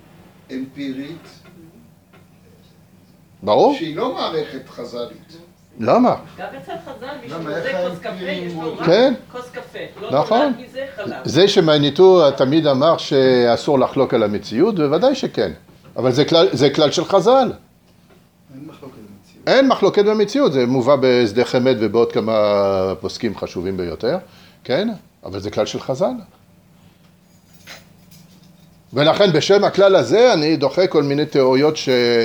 אמפירית, ברור? שהיא לא מערכת חז"לית. למה? גם אצל חז"ל, מי למה, שמוזה איך כוס קפה, האמפירים יש לו רק כן. כוס קפה. לא נכון. נולד מזה חלב. זה שמניטו תמיד אמר שאסור לחלוק על המציאות, בוודאי שכן. אבל זה כלל של חז"ל. אין מחלוקת במציאות. אין מחלוקת במציאות, זה מובא בשדה חמד ובעוד כמה פוסקים חשובים ביותר, כן? אבל זה כלל של חז"ל. ולכן בשם הכלל הזה אני דוחה כל מיני תיאוריות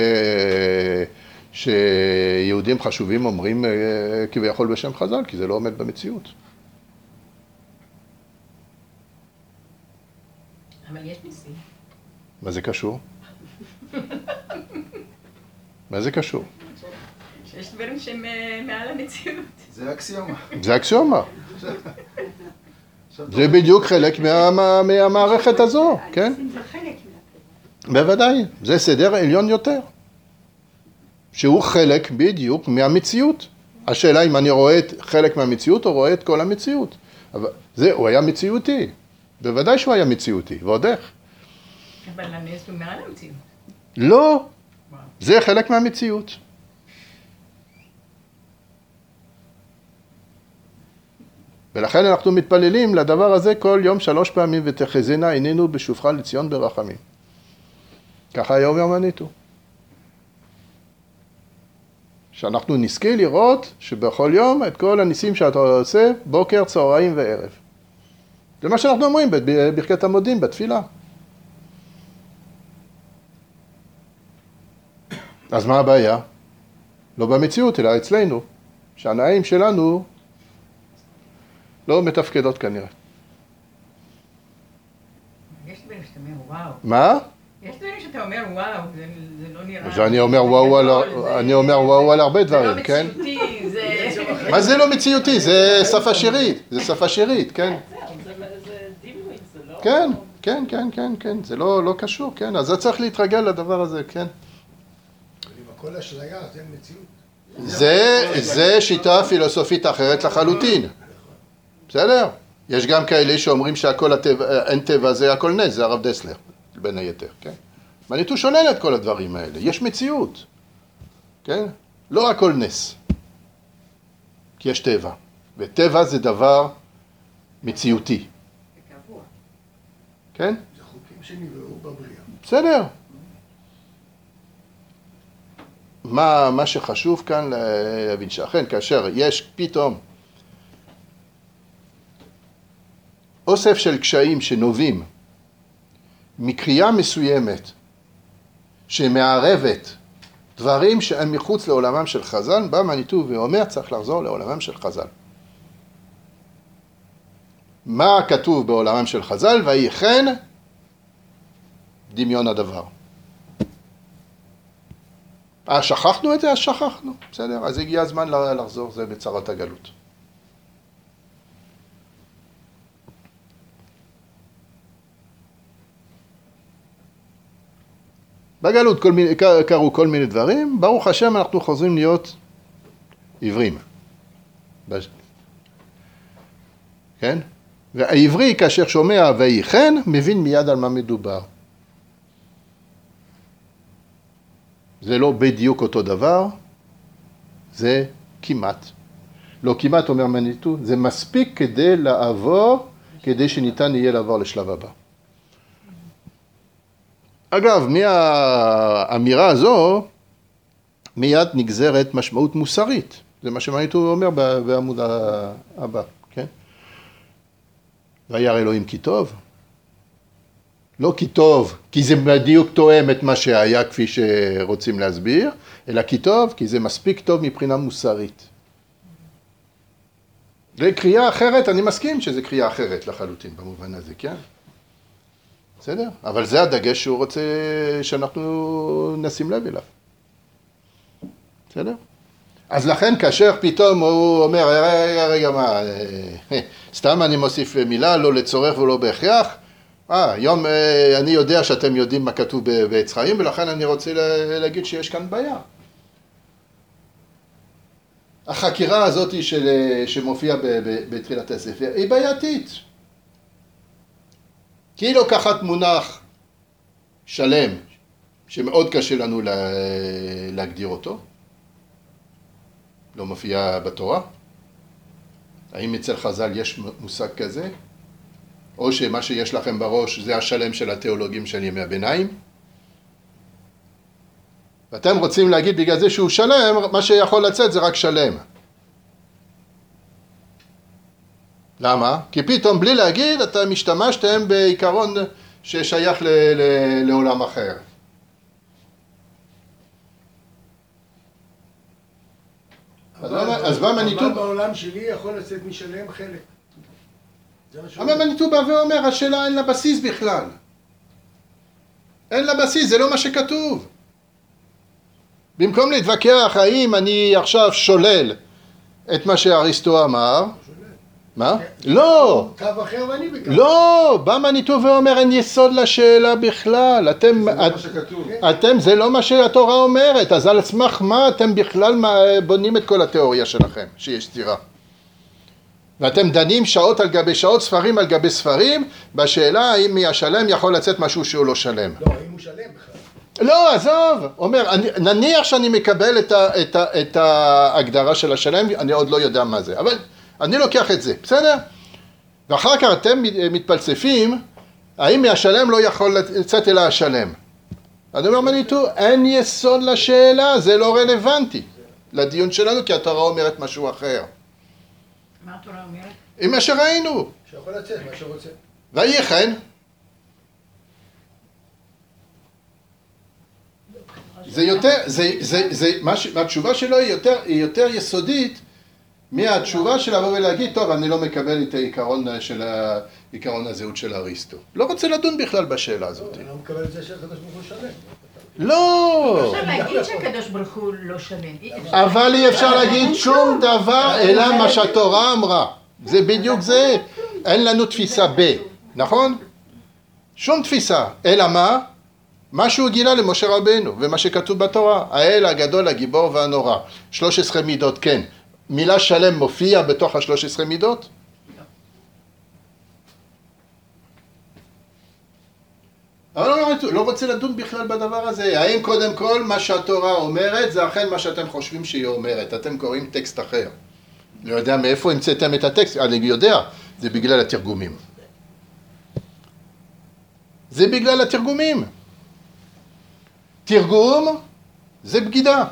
שיהודים חשובים אומרים כביכול בשם חז"ל, כי זה לא עומד במציאות. אבל יש ניסים. מה זה קשור? מה זה קשור? יש דברים שהם מעל המציאות. זה אקסיומה. זה אקסיומה. זה בדיוק חלק מהמערכת הזו, כן? זה חלק מהטבע. בוודאי, זה סדר עליון יותר. שהוא חלק בדיוק מהמציאות. השאלה אם אני רואה את חלק מהמציאות או רואה את כל המציאות. אבל הוא היה מציאותי. בוודאי שהוא היה מציאותי, ועוד איך. אבל הנס הוא מעל המציאות. לא, זה חלק מהמציאות. ולכן אנחנו מתפללים לדבר הזה כל יום 3 פעמים, ותחזינה עינינו בשובך לציון ברחמים. ככה היום יום הניתו. שאנחנו נזכה לראות שבכל יום את כל הניסים שאתה עושה, בוקר, צהריים וערב. זה מה שאנחנו אומרים בברכת המודים, בתפילה. אז מה הבעיה? לא במציאות, אלא אצלנו, שהעיניים שלנו לא מתפקדות כנראה. יש דברים שאתה אומר וואו. מה? יש דברים שאתה אומר וואו, זה לא נראה... ואני אומר וואו על הרבה דברים, כן? זה לא מציאותי, זה... מה זה לא מציאותי? זה שפה שירית, זה שפה שירית, כן? זה דימוי, זה לא... כן, זה לא קשור, כן? אז זה צריך להתרגל לדבר הזה, כן? אם הכל אשליה, אז אין מציאות. זה שיטה פילוסופית אחרת לחלוטין. בסדר? יש גם כאלה שאומרים שהכל אין טבע, זה הכל נס, זה הרב דסלר, בין היתר, כן? מניטו שולל את כל הדברים האלה, יש מציאות, כן? לא הכל נס, כי יש טבע, וטבע זה דבר מציאותי, זה קבוע. כן? זה חוקים שנבראו בבריאה. בסדר. מה שחשוב כאן להבין שאכן, כאשר יש פתאום אוסף של קשיים שנובעים מקריאה מסוימת שמערבת דברים שהם מחוץ לעולמם של חז"ל, בא מניטו ואומר צריך לחזור לעולמם של חז"ל. מה כתוב בעולמם של חז"ל? ויהי כן דמיון הדבר. שכחנו את זה? אז שכחנו, בסדר? אז הגיע הזמן לחזור, זה בצרת הגלות. בגלות קרו כל מיני דברים, ברוך השם אנחנו חוזרים להיות עיוורים. כן? והעברי כאשר שומע ויהי כן, מבין מיד על מה מדובר. זה לא בדיוק אותו דבר, זה כמעט. לא כמעט אומר מניטו, זה מספיק כדי לעבור, כדי שניתן יהיה לעבור לשלב הבא. אגב, מהאמירה הזו, מיד נגזרת משמעות מוסרית. זה מה שמניטו אומר בעמוד הבא, כן? וירא אלוהים כי טוב. לא כי טוב, כי זה בדיוק תואם את מה שהיה כפי שרוצים להסביר, אלא כי טוב, כי זה מספיק טוב מבחינה מוסרית. זה קריאה אחרת, אני מסכים שזה קריאה אחרת לחלוטין במובן הזה, כן? בסדר? אבל זה הדגש שהוא רוצה שאנחנו נשים לב אליו. בסדר? אז לכן כאשר פתאום הוא אומר, רגע מה, סתם אני מוסיף מילה, לא לצורך ולא בהכרח, היום אני יודע שאתם יודעים מה כתוב בעץ חיים, ולכן אני רוצה להגיד שיש כאן בעיה. החקירה הזאת שמופיעה בתחילת הספר היא בעייתית. כי היא לוקחת מונח שלם, שמאוד קשה לנו להגדיר אותו, לא מופיע בתורה? האם אצל חז"ל יש מושג כזה? או שמה שיש לכם בראש זה השלם של התיאולוגים של ימי הביניים? ואתם רוצים להגיד בגלל זה שהוא שלם, מה שיכול לצאת זה רק שלם. למה? כי פתאום בלי להגיד אתם השתמשתם בעיקרון ששייך לעולם אחר. אז מה מניטו? אבל בעולם שלי יכול לצאת משלם חלק. אבל מניטו בא ואומר, השאלה אין לה בסיס בכלל. אין לה בסיס, זה לא מה שכתוב. במקום להתווכח האם אני עכשיו שולל את מה שאריסטו אמר, מה? לא! קו אחר ואני בקו. לא! בא מניטו ואומר אין יסוד לשאלה בכלל. אתם, זה לא מה שהתורה אומרת, אז על סמך מה אתם בכלל בונים את כל התיאוריה שלכם, שיש סתירה. ואתם דנים שעות על גבי שעות, ספרים על גבי ספרים, בשאלה האם מהשלם יכול לצאת משהו שהוא לא שלם. לא, האם הוא שלם בכלל. לא, עזוב! אומר, נניח שאני מקבל את ההגדרה של השלם, אני עוד לא יודע מה זה, אבל אני לוקח את זה, בסדר? ואחר כך אתם מתפלספים, האם מהשלם לא יכול לצאת אלא השלם. אני אומר מניטו, אין יסוד לשאלה, זה לא רלוונטי לדיון שלנו, כי התורה אומרת משהו אחר. מה התורה אומרת? עם מה שראינו. שיכול לצאת, מה שרוצה. ויהי כן. זה יותר, התשובה שלו היא יותר יסודית מהתשובה של לבוא ולהגיד, טוב, אני לא מקבל את עיקרון הזהות של אריסטו. לא רוצה לדון בכלל בשאלה הזאת. אני לא מקבל את זה שהקדוש ברוך הוא שלם. לא! אפשר להגיד שהקדוש ברוך הוא לא שלם. אבל אי אפשר להגיד שום דבר אלא מה שהתורה אמרה. זה בדיוק זה. אין לנו תפיסה ב, נכון? שום תפיסה. אלא מה? מה שהוא גילה למשה רבנו, ומה שכתוב בתורה. האל הגדול, הגיבור והנורא. 13 מידות, כן. מילה שלם מופיע בתוך ה-13 מידות? אבל לא רוצה לדון בכלל בדבר הזה. האם קודם כל מה שהתורה אומרת זה אכן מה שאתם חושבים שהיא אומרת. אתם קוראים טקסט אחר. לא יודע מאיפה המצאתם את הטקסט. אני יודע, זה בגלל התרגומים. זה בגלל התרגומים. תרגום זה בגידה.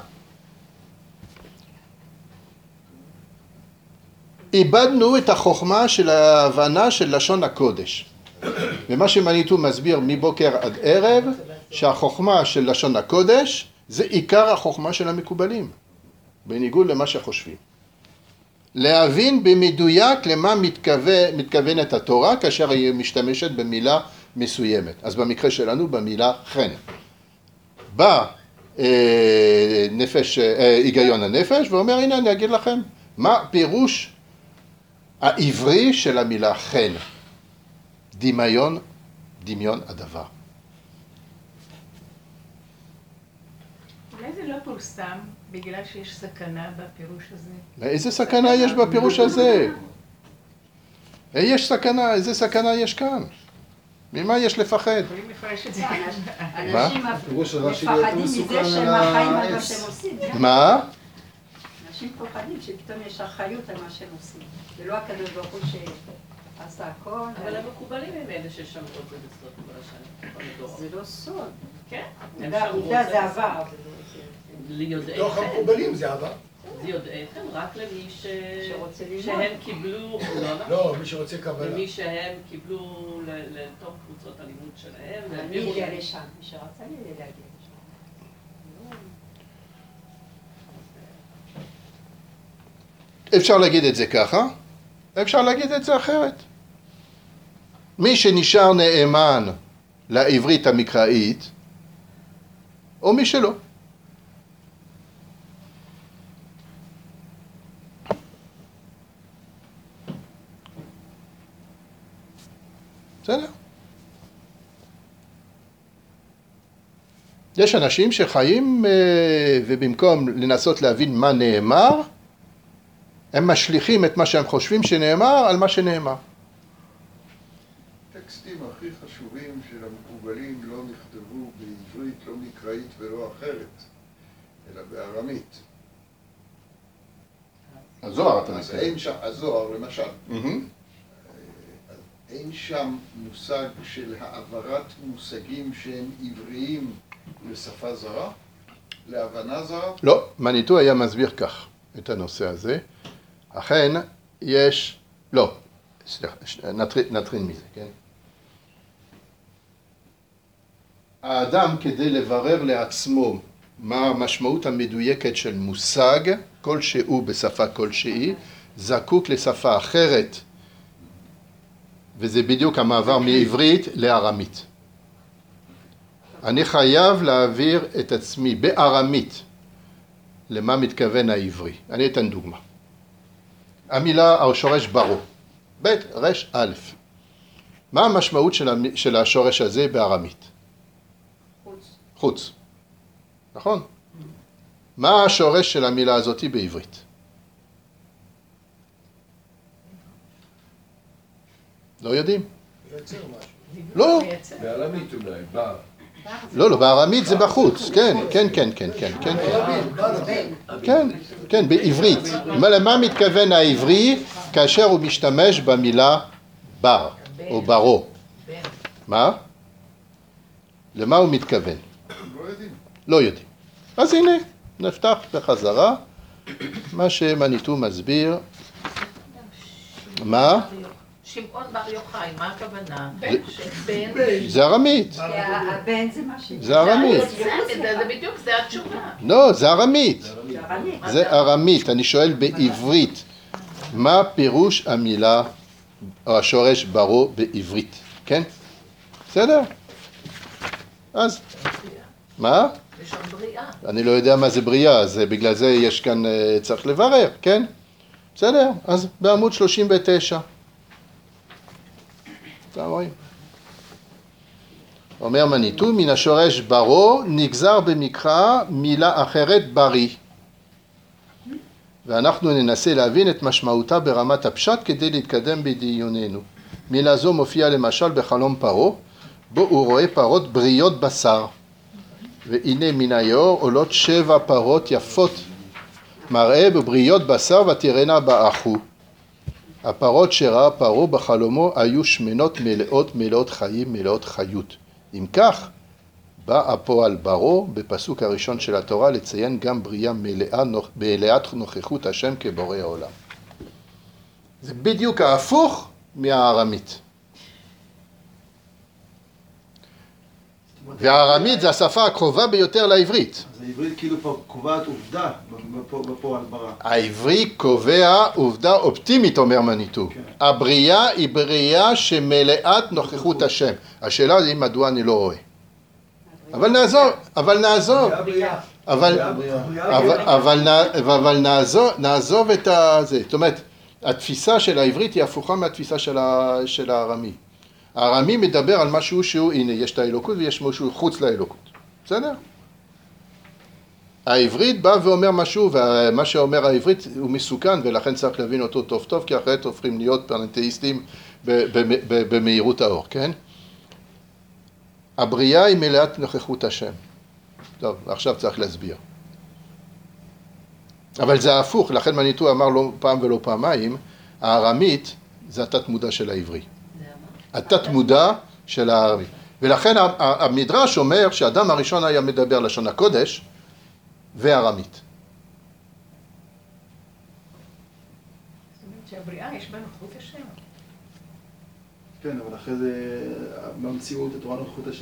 איבדנו את החוכמה של ההבנה של לשון הקודש. ומה שמניטו מסביר מבוקר עד ערב, שהחוכמה של לשון הקודש זה עיקר החוכמה של המקובלים, בניגוד למה שחושבים. להבין במדויק למה מתכוונת התורה כאשר היא משתמשת במילה מסוימת. אז במקרה שלנו במילה חן. בא היגיון הנפש ואומר, הנה אני אגיד לכם, מה פירוש העברי של המילה חן? דמיון הדבר. אולי זה לא פורסם בגלל שיש סכנה בפירוש הזה? איזה סכנה יש בפירוש הזה? יש סכנה, איזה סכנה יש כאן? ממה יש לפחד? יכולים לפרש את זה. אנשים מפחדים מזה שהם אחראים על מה שהם עושים. מה? אנשים פוחדים שפתאום יש אחריות על מה שהם עושים. ולא הקדוש ברוך הוא שעשה הכל. אבל המקובלים הם אלה ששמרו את זה בסוד כל השנים. זה לא סוד. כן. עובדה זה עבר. תוך המקובלים זה עבר. זה יודעיכם רק למי שהם קיבלו, לא, מי שרוצה קבלה. למי שהם קיבלו לתוך קבוצות הלימוד שלהם. אני הגיע לשם, מי שרצה לי להגיע לשם. אפשר להגיד את זה ככה, אפשר להגיד את זה אחרת. מי שנשאר נאמן לעברית המקראית, או מי שלא. בסדר? יש אנשים שחיים ובמקום לנסות להבין מה נאמר, הם משליכים את מה שהם חושבים שנאמר על מה שנאמר. הטקסטים הכי חשובים של המקובלים לא נכתבו בעברית, לא מקראית ולא אחרת, אלא בארמית. הזוהר אתה אז מתכוון. אין שם, הזוהר למשל, מהמם. אין שם מושג של העברת מושגים שהם עבריים לשפה זרה? להבנה זרה? לא, מניטו היה מסביר כך את הנושא הזה. אכן, יש... לא, סליחה, נתחיל מזה, כן? האדם כדי לברר לעצמו מה המשמעות המדויקת של מושג כלשהו בשפה כלשהי, זקוק לשפה אחרת, וזה בדיוק המעבר מעברית לארמית. אני חייב להעביר את עצמי בארמית למה מתכוון העברי. אני אתן דוגמה. המילה, השורש ברו, ב' ר' א'. מה המשמעות של השורש הזה בארמית? חוץ. נכון? מה השורש של המילה הזאת בעברית? לא יודעים. לייצר משהו. לא. בארמית אולי, בר. לא, בארמית זה בחוץ, כן, כן, בעברית. למה מתכוון העברי כאשר הוא משתמש במילה בר או ברו? מה? למה הוא מתכוון? לא יודעים. אז הנה, נפתח בחזרה מה שמניטו מסביר. מה? שמעון בר יוחאי, מה הכוונה? זה ארמית. הבן זה מה ש... זה ארמית. זה בדיוק, זה התשובה. לא, זה ארמית. זה ארמית. זה ארמית. אני שואל בעברית, מה פירוש המילה או השורש ברו בעברית? כן? בסדר? אז, מה? לשון בריאה. אני לא יודע מה זה בריאה, אז בגלל זה יש כאן, צריך לברר, כן? בסדר? אז בעמוד 39. אתם רואים? אומר מניטו, מן השורש ברו נגזר במקרא מילה אחרת בריא. ואנחנו ננסה להבין את משמעותה ברמת הפשט כדי להתקדם בדיוננו. מילה זו מופיעה למשל בחלום פרעה, בו הוא רואה פרות בריות בשר. והנה מן היאור עולות 7 פרות יפות, מראה בבריות בשר ותראינה באחו. הפרות שראה פרעה בחלומו היו שמנות מלאות חיים, מלאות חיות. אם כך, בא הפועל ברו בפסוק הראשון של התורה לציין גם בריאה מלאת נוכחות השם כבורא העולם. זה בדיוק ההפוך מהארמית. והארמית זה השפה הקרובה ביותר לעברית. אז העברית כאילו פה קובעת עובדה בפועל ברא. העברית קובע עובדה אופטימית, אומר מניטו. הבריאה היא בריאה שמלאת נוכחות השם. השאלה היא מדוע אני לא רואה. אבל נעזוב את זה. זאת אומרת, התפיסה של העברית היא הפוכה מהתפיסה של הארמי. הארמי מדבר על משהו שהוא, הנה, יש את האלוקות ויש משהו חוץ לאלוקות. בסדר? העברית בא ואומר משהו, ומה שאומר העברית הוא מסוכן, ולכן צריך להבין אותו טוב טוב, כי אחרת הופכים להיות פרנתאיסטים במהירות האור, כן? הבריאה היא מלאת נוכחות השם. טוב, עכשיו צריך להסביר. אבל זה ההפוך, לכן מניטו אמר לא פעם ולא פעמיים, הארמית זה התת מודע של העברי. התת מודע של הארמי. ולכן המדרש אומר שהאדם הראשון היה מדבר לשון הקודש וארמית. זאת אומרת שהבריאה יש בה נוכחות השם. כן, אבל אחרי זה, במציאות התורה נוכחות השם?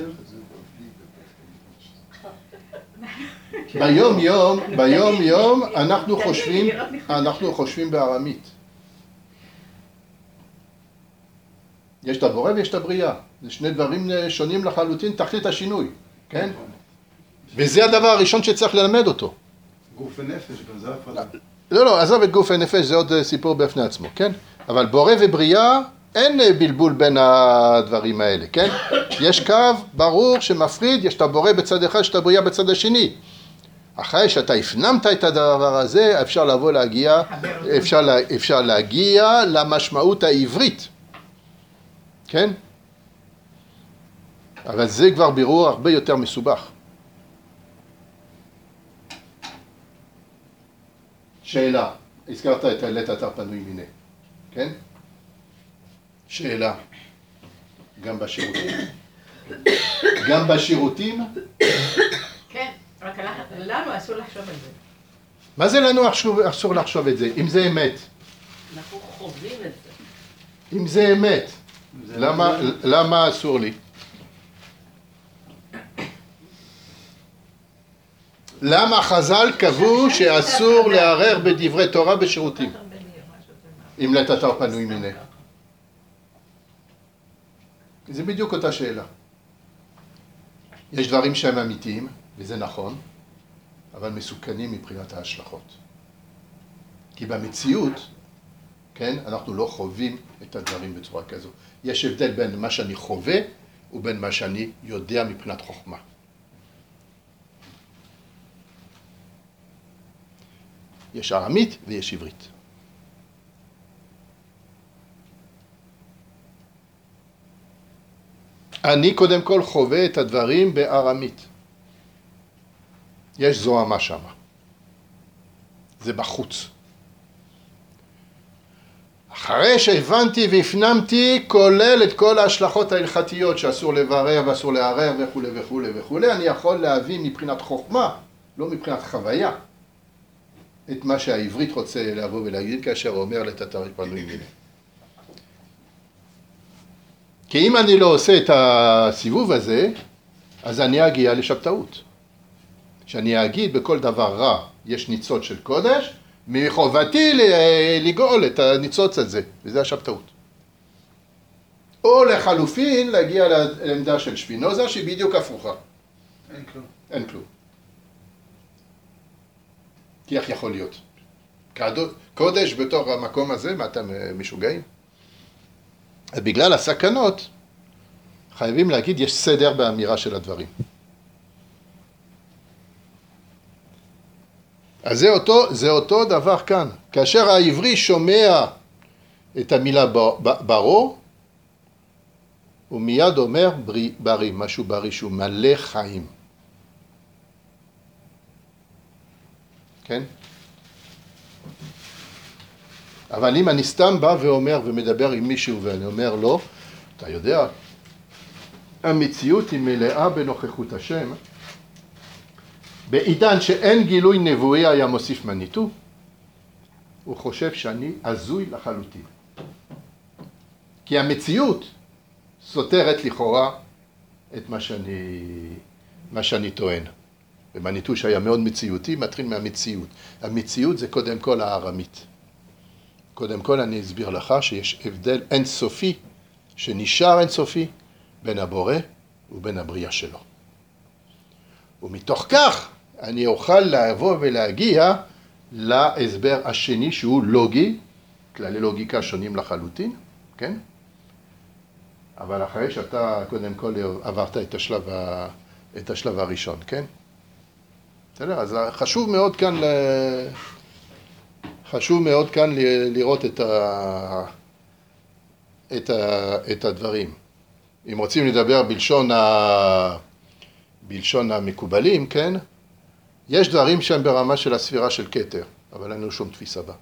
ביום יום אנחנו חושבים בארמית. יש את הבורא ויש את הבריאה. זה שני דברים שונים לחלוטין, תכלית השינוי, כן? וזה הדבר הראשון שצריך ללמד אותו. גוף ונפש, גם זה הפרדה. לא, עזוב את גוף ונפש, זה עוד סיפור בפני עצמו, כן? אבל בורא ובריאה, אין בלבול בין הדברים האלה, כן? יש קו ברור שמפריד, יש את הבורא בצד אחד, יש את הבריאה בצד השני. אחרי שאתה הפנמת את הדבר הזה, אפשר להגיע למשמעות העברית. כן? אבל זה כבר בירור הרבה יותר מסובך. שאלה. הזכרת את לית אתר פנוי מיניה, כן? שאלה, גם בשירותים? גם בשירותים? כן, רק לנו אסור לחשוב על זה. מה זה לנו אסור לחשוב את זה? אם זה אמת. אנחנו חווים את זה. אם זה אמת, למה אסור לי? למה חז"ל קבעו שאסור לערער בדברי תורה בשירותים? אם לית אתר פנוי מיניה. זה בדיוק אותה שאלה. יש דברים שהם אמיתיים, וזה נכון, אבל מסוכנים מבחינת ההשלכות. כי במציאות, כן, אנחנו לא חווים את הדברים בצורה כזו. יש הבדל בין מה שאני חווה ובין מה שאני יודע מבחינת חוכמה. יש ארמית ויש עברית. אני קודם כל חווה את הדברים בארמית. יש זוהמה שם. זה בחוץ. אחרי שהבנתי והפנמתי, כולל את כל ההשלכות ההלכתיות שאסור לברר ואסור לערער וכו' וכו' וכו', אני יכול להביא מבחינת חוכמה, לא מבחינת חוויה, את מה שהעברית רוצה לבוא ולהגיד כאשר הוא אומר לית אתר פנוי מיניה. כי אם אני לא עושה את הסיבוב הזה, אז אני אגיע לשבתאות. שאני אגיד בכל דבר רע יש ניצוץ של קודש, מחובתי לגאול את הניצוץ הזה, וזה השבתאות. או לחלופין להגיע לעמדה של שפינוזה שהיא בדיוק הפוכה. אין כלום. אין כלום. כי איך יכול להיות? קודש בתוך המקום הזה, מה אתם משוגעים? אז בגלל הסכנות, חייבים להגיד, יש סדר באמירה של הדברים. אז זה אותו דבר כאן. כאשר העברי שומע את המילה ברור, הוא מיד אומר בריא, משהו בריא שהוא מלא חיים. כן? אבל אם אני סתם בא ואומר ומדבר עם מישהו ואני אומר לו, אתה יודע, המציאות היא מלאה בנוכחות השם, בעידן שאין גילוי נבואי היה מוסיף מניטו, הוא חושב שאני הזוי לחלוטין. כי המציאות סותרת לכאורה את מה שאני טוען. ומניטו שהיה מאוד מציאותי, מתחיל מהמציאות. המציאות זה קודם כל הארמית. קודם כל אני אסביר לך שיש הבדל אינסופי, שנשאר אינסופי, בין הבורא ובין הבריאה שלו. ומתוך כך אני אוכל לבוא ולהגיע להסבר השני שהוא לוגי, כללי לוגיקה שונים לחלוטין, כן? אבל אחרי שאתה קודם כל עברת את השלב הראשון, כן? בסדר? אז חשוב מאוד כאן לראות את הדברים. אם רוצים לדבר בלשון המקובלים, כן? יש דברים שהם ברמה של הספירה של כתר, אבל אין לנו שום תפיסה בה.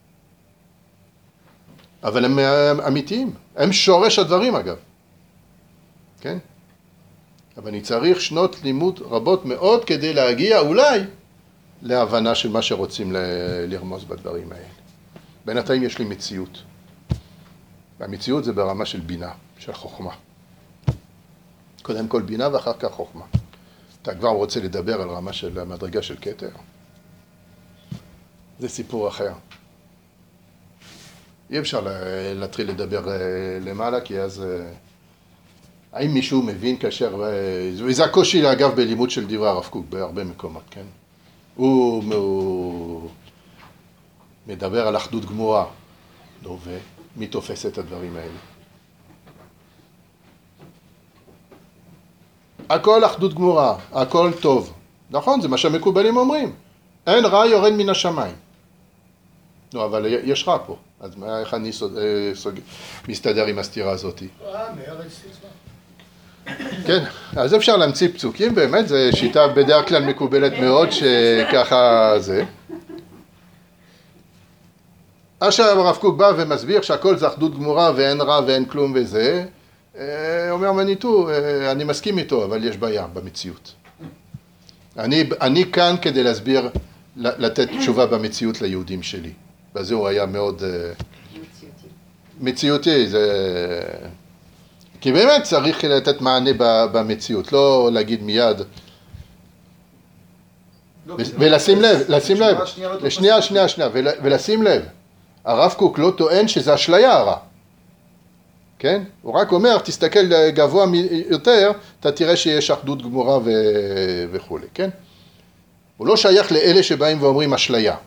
אבל הם אמיתיים, הם שורש הדברים אגב. כן? אבל אני צריך שנות לימוד רבות מאוד כדי להגיע אולי להבנה של מה שרוצים לרמוז בדברים האלה. בינתיים יש לי מציאות. והמציאות זה ברמה של בינה, של חוכמה. קודם כל בינה ואחר כך חוכמה. אתה כבר רוצה לדבר על רמה של המדרגה של כתר? זה סיפור אחר. אי אפשר להתחיל לדבר למעלה, כי אז... האם מישהו מבין כאשר... וזה הקושי, אגב, בלימוד של דברי הרב קוק בהרבה מקומות, כן? הוא מדבר על אחדות גמורה. נו, ומי תופס את הדברים האלה? הכל אחדות גמורה, הכל טוב. נכון, זה מה שהמקובלים אומרים. אין רע יורד מן השמיים. נו, אבל יש רע פה. אז איך אני מסתדר עם הסתירה הזאת? מארץ תצמח. כן, אז אפשר להמציא פסוקים, באמת, זו שיטה בדרך כלל מקובלת מאוד שככה זה. עכשיו הרב קוק בא ומסביר שהכל זה אחדות גמורה ואין רע ואין כלום וזה, אומר מניטו, אני מסכים איתו, אבל יש בעיה במציאות. אני כאן כדי להסביר, לתת תשובה במציאות ליהודים שלי. וזה הוא היה מאוד מציאותי, זה... כי באמת צריך לתת מענה במציאות, לא להגיד מיד. ולשים לב, שנייה, ולשים לב, הרב קוק לא טוען שזה אשליה הרע. כן? הוא רק אומר, תסתכל גבוה יותר, אתה תראה שיש אחדות גמורה וכו', כן? הוא לא שייך לאלה שבאים ואומרים אשליה.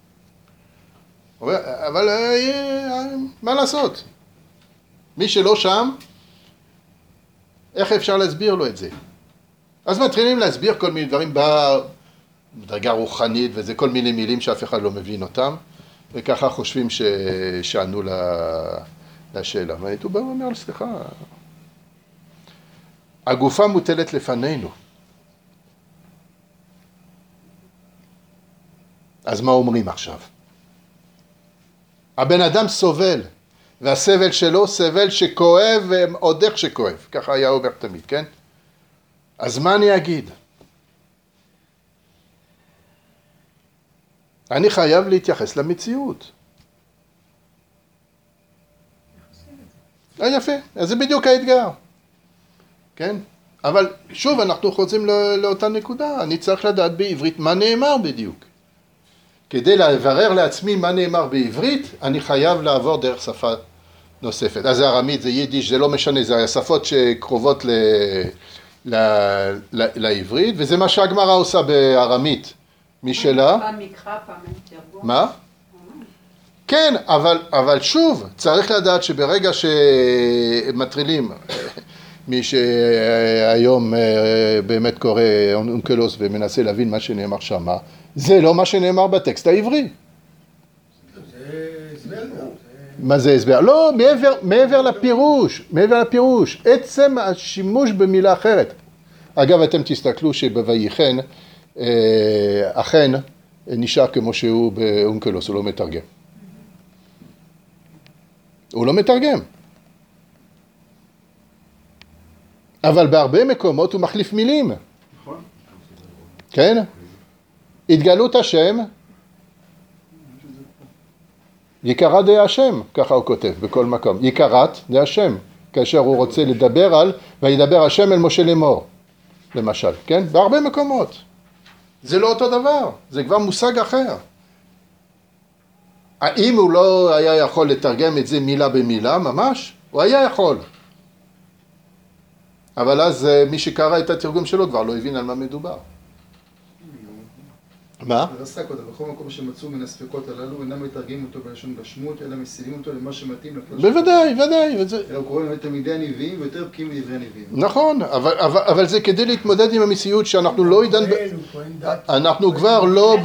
אבל מה לעשות? מי שלא שם, איך אפשר להסביר לו את זה? אז מתחילים להסביר כל מיני דברים בדרגה רוחנית, וזה כל מיני מילים שאף אחד לא מבין אותם, וככה חושבים שענו לשאלה. והייתו בא ואומר, סליחה, הגופה מוטלת לפנינו. אז מה אומרים עכשיו? הבן אדם סובל, והסבל שלו סבל שכואב ועוד איך שכואב. ככה היה אומר תמיד, כן? אז מה אני אגיד? אני חייב להתייחס למציאות. יפה, אז זה בדיוק האתגר. כן? אבל שוב אנחנו חוזרים לאותה נקודה. אני צריך לדעת בעברית מה נאמר בדיוק. כדי לברר לעצמי מה נאמר בעברית, אני חייב לעבור דרך שפה נוספת. אז זה ארמית, זה יידיש, זה לא משנה, זה השפות שקרובות לעברית, וזה מה שהגמרא עושה בארמית משלה. פעם מקרא, פעם תרגום. מה? כן, אבל שוב, צריך לדעת שברגע שמטרילים, מי שהיום באמת קורא אונקלוס ומנסה להבין מה שנאמר שמה, זה לא מה שנאמר בטקסט העברי. זה הסבר. מה זה הסבר? לא, מעבר לפירוש, עצם השימוש במילה אחרת. אגב, אתם תסתכלו שבויחן, אכן נשאר כמו שהוא באונקלוס, הוא לא מתרגם. הוא לא מתרגם. אבל בהרבה מקומות הוא מחליף מילים. נכון. כן? התגלות השם, יקרא די השם, ככה הוא כותב בכל מקום. יקרת די השם, כאשר הוא רוצה לדבר על, וידבר השם אל משה לאמור, למשל, כן? בהרבה מקומות. זה לא אותו דבר, זה כבר מושג אחר. האם הוא לא היה יכול לתרגם את זה מילה במילה, ממש? הוא היה יכול. אבל אז מי שקרא את התרגום שלו כבר לא הבין על מה מדובר. מה? הרס"ק אותה, בכל מקום שמצאו מן הספקות הללו, אינם מתרגמים אותו בלשון גשמות, אלא מסיבים אותו למה שמתאים לכלל שלו. בוודאי. אלא הוא קורא באמת תלמידי הנביאים ויותר בקיאים מדברי הנביאים. נכון, אבל זה כדי להתמודד עם המציאות שאנחנו לא עידן... אנחנו כבר לא...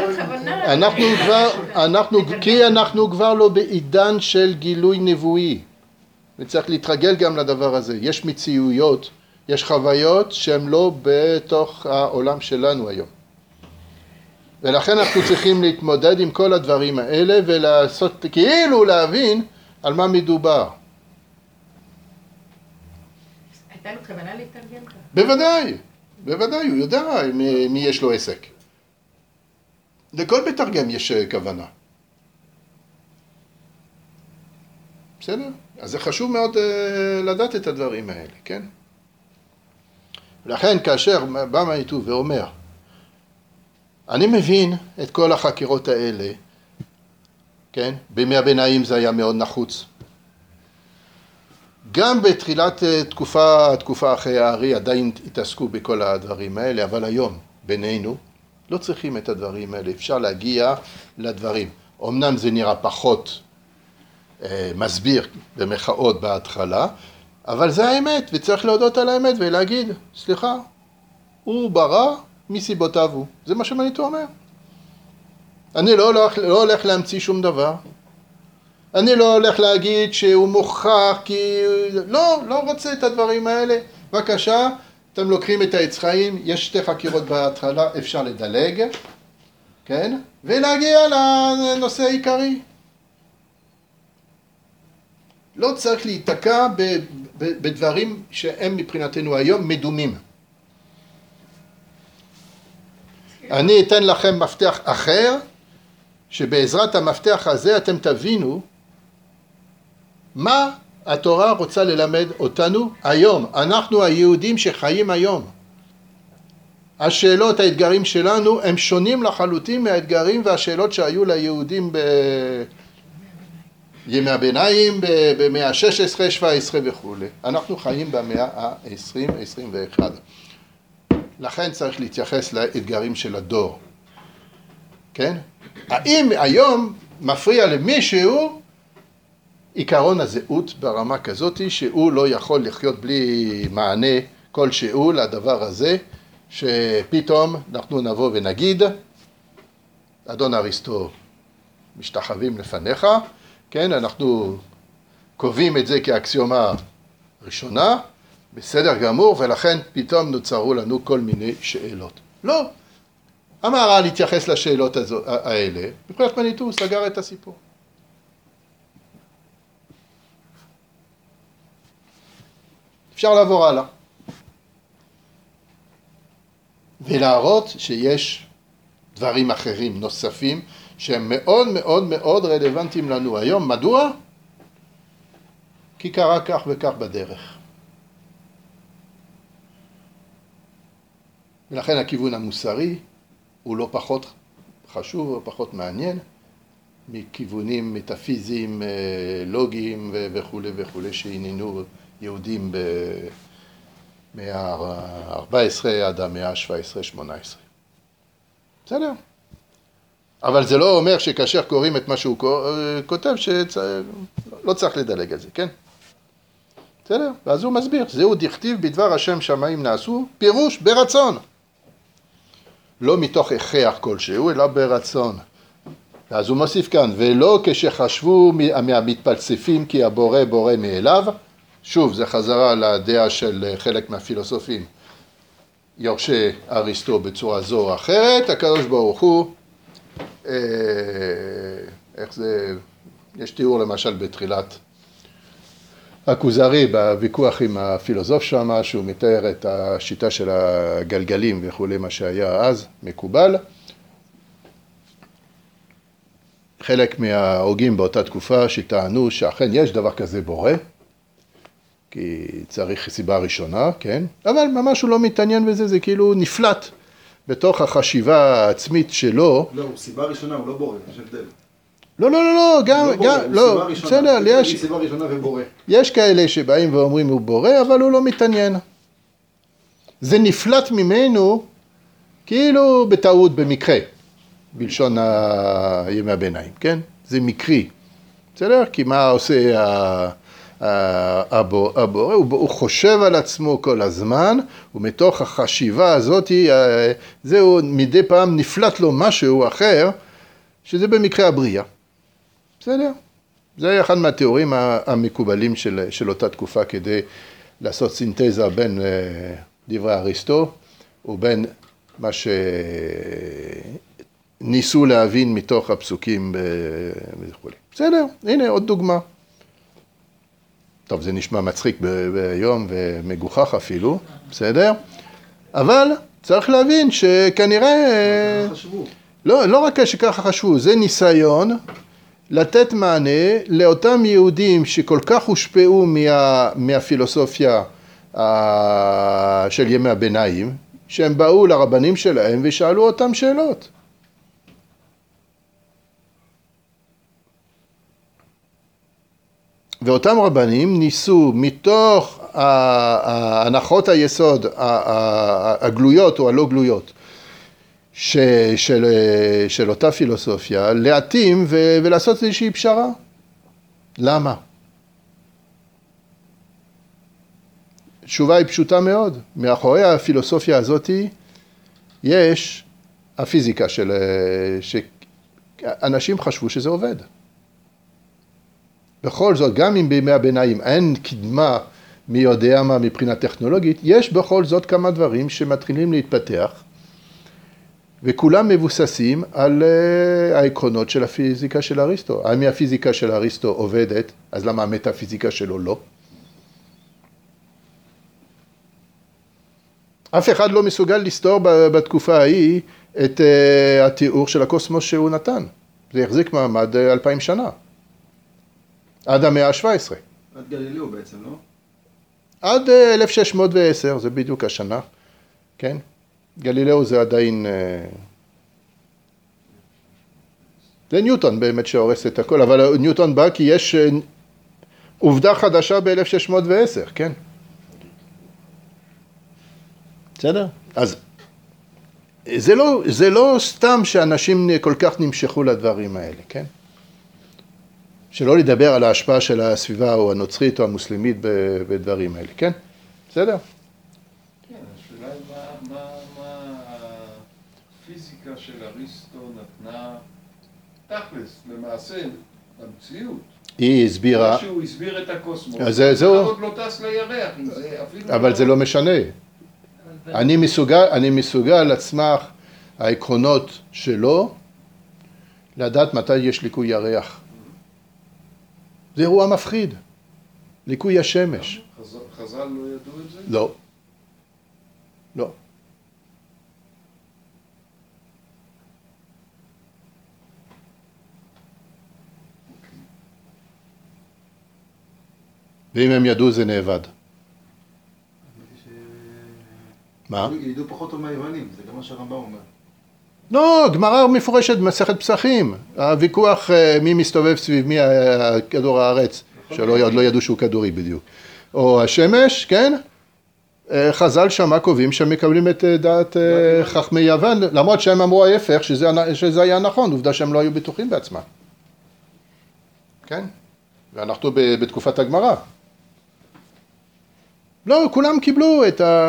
כי אנחנו כבר לא בעידן של גילוי נבואי. וצריך להתרגל גם לדבר הזה. יש מציאויות, יש חוויות שהן לא בתוך העולם שלנו היום. ולכן אנחנו צריכים להתמודד עם כל הדברים האלה ולעשות, כאילו להבין על מה מדובר. הייתה לו כוונה להתרגם ככה? בוודאי, הוא יודע מי יש לו עסק. לכל מתרגם יש כוונה. בסדר? אז זה חשוב מאוד לדעת את הדברים האלה, כן? ולכן כאשר בא מניטו ואומר, אני מבין את כל החקירות האלה, כן? בימי הביניים זה היה מאוד נחוץ. גם בתחילת תקופה אחרי הארי עדיין התעסקו בכל הדברים האלה, אבל היום בינינו לא צריכים את הדברים האלה, אפשר להגיע לדברים. אמנם זה נראה פחות מסביר במחאות בהתחלה, אבל זה האמת וצריך להודות על האמת ולהגיד, סליחה, הוא ברא, מסיבותיו הוא. זה מה שמניטו אומר. אני לא הולך להמציא שום דבר. אני לא הולך להגיד שהוא מוכח כי... לא רוצה את הדברים האלה. בבקשה, אתם לוקחים את העץ חיים, יש שתי חקירות בהתחלה, אפשר לדלג, כן? ולהגיע לנושא העיקרי. לא צריך להיתקע בדברים שהם מבחינתנו היום מדומים. אני אתן לכם מפתח אחר, שבעזרת המפתח הזה אתם תבינו מה התורה רוצה ללמד אותנו היום. אנחנו היהודים שחיים היום. השאלות, האתגרים שלנו הם שונים לחלוטין מהאתגרים והשאלות שהיו ליהודים בימי הביניים, במאה ה-16, 17 וכו'. אנחנו חיים במאה ה-20, 21. לכן צריך להתייחס לאתגרים של הדור. כן? האם היום מפריע למישהו עיקרון הזהות ברמה כזאת שהוא לא יכול לחיות בלי מענה כלשהו לדבר הזה, שפתאום אנחנו נבוא ונגיד, אדון אריסטו, משתחווים לפניך, כן? אנחנו קובעים את זה כאקסיומה ראשונה, בסדר גמור, ולכן פתאום נוצרו לנו כל מיני שאלות. לא. המהר"ל להתייחס לשאלות האלה, מבחינת מניטו הוא סגר את הסיפור. אפשר לעבור הלאה. ולהראות שיש דברים אחרים נוספים שהם מאוד מאוד מאוד רלוונטיים לנו היום. מדוע? כי קרה כך וכך בדרך. ולכן הכיוון המוסרי הוא לא פחות חשוב או פחות מעניין מכיוונים מטאפיזיים, לוגיים וכו' וכו' שעניינו יהודים במאה ה-14 עד המאה ה-17-18. בסדר? אבל זה לא אומר שכאשר קוראים את מה שהוא כותב שלא צריך לדלג על זה, כן? בסדר? ואז הוא מסביר, זהו דכתיב בדבר השם שמיים נעשו, פירוש ברצון. לא מתוך הכרח כלשהו, אלא ברצון. ואז הוא מוסיף כאן, ולא כשחשבו מהמתפלספים כי הבורא בורא מאליו, שוב, זה חזרה לדעה של חלק מהפילוסופים, יורשי אריסטו בצורה זו או אחרת, הקדוש ברוך הוא, איך זה, יש תיאור למשל בתחילת הכוזרי בוויכוח עם הפילוסוף שם, שהוא מתאר את השיטה של הגלגלים וכו' מה שהיה אז, מקובל. חלק מההוגים באותה תקופה שטענו שאכן יש דבר כזה בורא, כי צריך סיבה ראשונה, כן? אבל ממש הוא לא מתעניין בזה, זה כאילו נפלט בתוך החשיבה העצמית שלו. לא, סיבה ראשונה הוא לא בורא, יש הבדל. לא, לא, בסדר, יש סיבה ראשונה ובורא. יש כאלה שבאים ואומרים הוא בורא, אבל הוא לא מתעניין. זה נפלט ממנו כאילו בטעות, במקרה, בלשון ימי הביניים, כן? זה מקרי. בסדר? כי מה עושה הבורא? הוא חושב על עצמו כל הזמן, ומתוך החשיבה הזאת, זהו מדי פעם נפלט לו משהו אחר, שזה במקרה הבריאה. בסדר? זה אחד מהתיאורים המקובלים של אותה תקופה כדי לעשות סינתזה בין דברי אריסטו ובין מה שניסו להבין מתוך הפסוקים וכו'. בסדר? הנה עוד דוגמה. טוב, זה נשמע מצחיק ביום ומגוחך אפילו, בסדר? אבל צריך להבין שכנראה... לא רק שככה חשבו, זה ניסיון לתת מענה לאותם יהודים שכל כך הושפעו מהפילוסופיה של ימי הביניים, שהם באו לרבנים שלהם ושאלו אותם שאלות. ואותם רבנים ניסו מתוך הנחות היסוד הגלויות או הלא גלויות של אותה פילוסופיה, להתאים ולעשות איזושהי פשרה. למה? התשובה היא פשוטה מאוד. מאחורי הפילוסופיה הזאת יש הפיזיקה שאנשים חשבו שזה עובד. בכל זאת, גם אם בימי הביניים אין קדמה מי יודע מה מבחינה טכנולוגית, יש בכל זאת כמה דברים שמתחילים להתפתח, וכולם מבוססים על העקרונות של הפיזיקה של אריסטו. אם הפיזיקה של אריסטו עובדת, אז למה המטאפיזיקה שלו לא? אף אחד לא מסוגל לסתור בתקופה ההיא את התיאור של הקוסמוס שהוא נתן. זה יחזיק מעמד 2000 שנה. עד המאה ה-17. עד גלילאו בעצם, לא? עד 1610, זה בדיוק השנה, כן? גלילאו זה עדיין... זה ניוטון באמת שהורס את הכל, אבל ניוטון בא כי יש עובדה חדשה ב-1610, כן? בסדר? אז זה לא סתם שאנשים כל כך נמשכו לדברים האלה, כן? שלא לדבר על ההשפעה של הסביבה או הנוצרית או המוסלמית בדברים האלה, כן? בסדר? כן, השאלה היא מה הפיזיקה של אריסטו נתנה תכלס, למעשה, במציאות. היא הסבירה... שהוא הסביר את הקוסמוס. אז זהו. עוד לא טס לירח, אם זה אפילו... אבל זה לא משנה. אני מסוגל על סמך העקרונות שלו, לדעת מתי יש ליקוי ירח. זה אירוע מפחיד. ליקוי השמש. חז"ל לא ידעו את זה? לא. לא. ואם הם ידעו זה נאבד. מה? ידעו פחות טוב מהיוונים, זה גם מה שהרמב"ם אומר. לא, גמרא מפורשת במסכת פסחים. הוויכוח מי מסתובב סביב מי כדור הארץ, שעוד לא ידעו שהוא כדורי בדיוק. או השמש, כן? חז"ל שמה קובעים שהם מקבלים את דעת חכמי יוון, למרות שהם אמרו ההפך, שזה היה נכון, עובדה שהם לא היו בטוחים בעצמם. כן? ואנחנו בתקופת הגמרא. לא, כולם קיבלו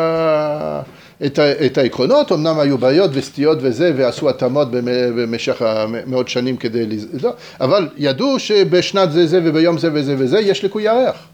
את העקרונות, אמנם היו בעיות וסטיות וזה, ועשו התאמות במשך מאות שנים כדי... לא, אבל ידעו שבשנת זה וביום זה וזה וזה יש ליקוי ירח.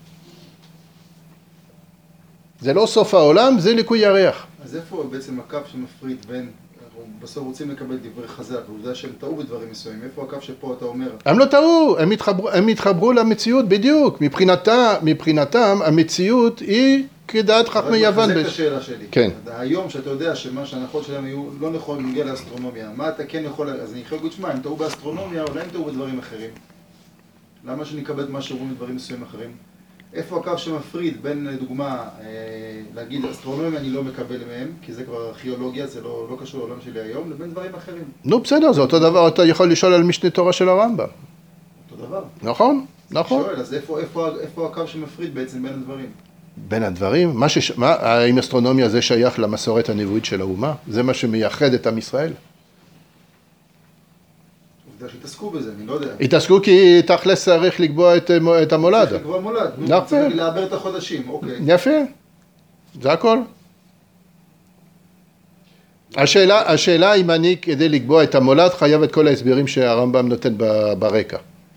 זה לא סוף העולם, זה ליקוי ירח. אז איפה בעצם הקו שמפריד בין, אנחנו בסוף רוצים לקבל דברי חז"ל, ועובדה שהם טעו בדברים מסוימים, איפה הקו שפה אתה אומר? הם לא טעו, הם התחברו למציאות בדיוק. מבחינתם המציאות היא כדעת חכמי יוון. רק מחזק את השאלה שלי. כן. היום שאתה יודע שמה שהנחות שלהם היו לא נכון בנוגע לאסטרונומיה, מה אתה כן יכול, אז אני יכול להגיד, שמע, הם טעו באסטרונומיה, אולי הם טעו בדברים אחרים. למה שנקבל את מה שאומרים בדברים מסוימים אחרים? איפה הקו שמפריד בין, לדוגמה, להגיד אסטרונומיה אני לא מקבל מהם, כי זה כבר ארכיאולוגיה, זה לא קשור לעולם שלי היום, לבין דברים אחרים. נו בסדר, זה אותו דבר, אתה יכול לשאול על משנה תורה של הרמב"ם. אותו דבר. נכון, נכון. שואל, אז איפה הקו שמפריד בעצם בין הדברים? בין הדברים? האם אסטרונומיה זה שייך למסורת הנבואית של האומה? זה מה שמייחד את עם ישראל? שהתעסקו בזה, אני לא יודע. התעסקו כי תכלס צריך לקבוע את המולד. צריך לקבוע מולד, צריך לעבר את החודשים, אוקיי. יפה, זה הכל. השאלה אם אני כדי לקבוע את המולד חייב את כל ההסברים שהרמב"ם נותן ברקע.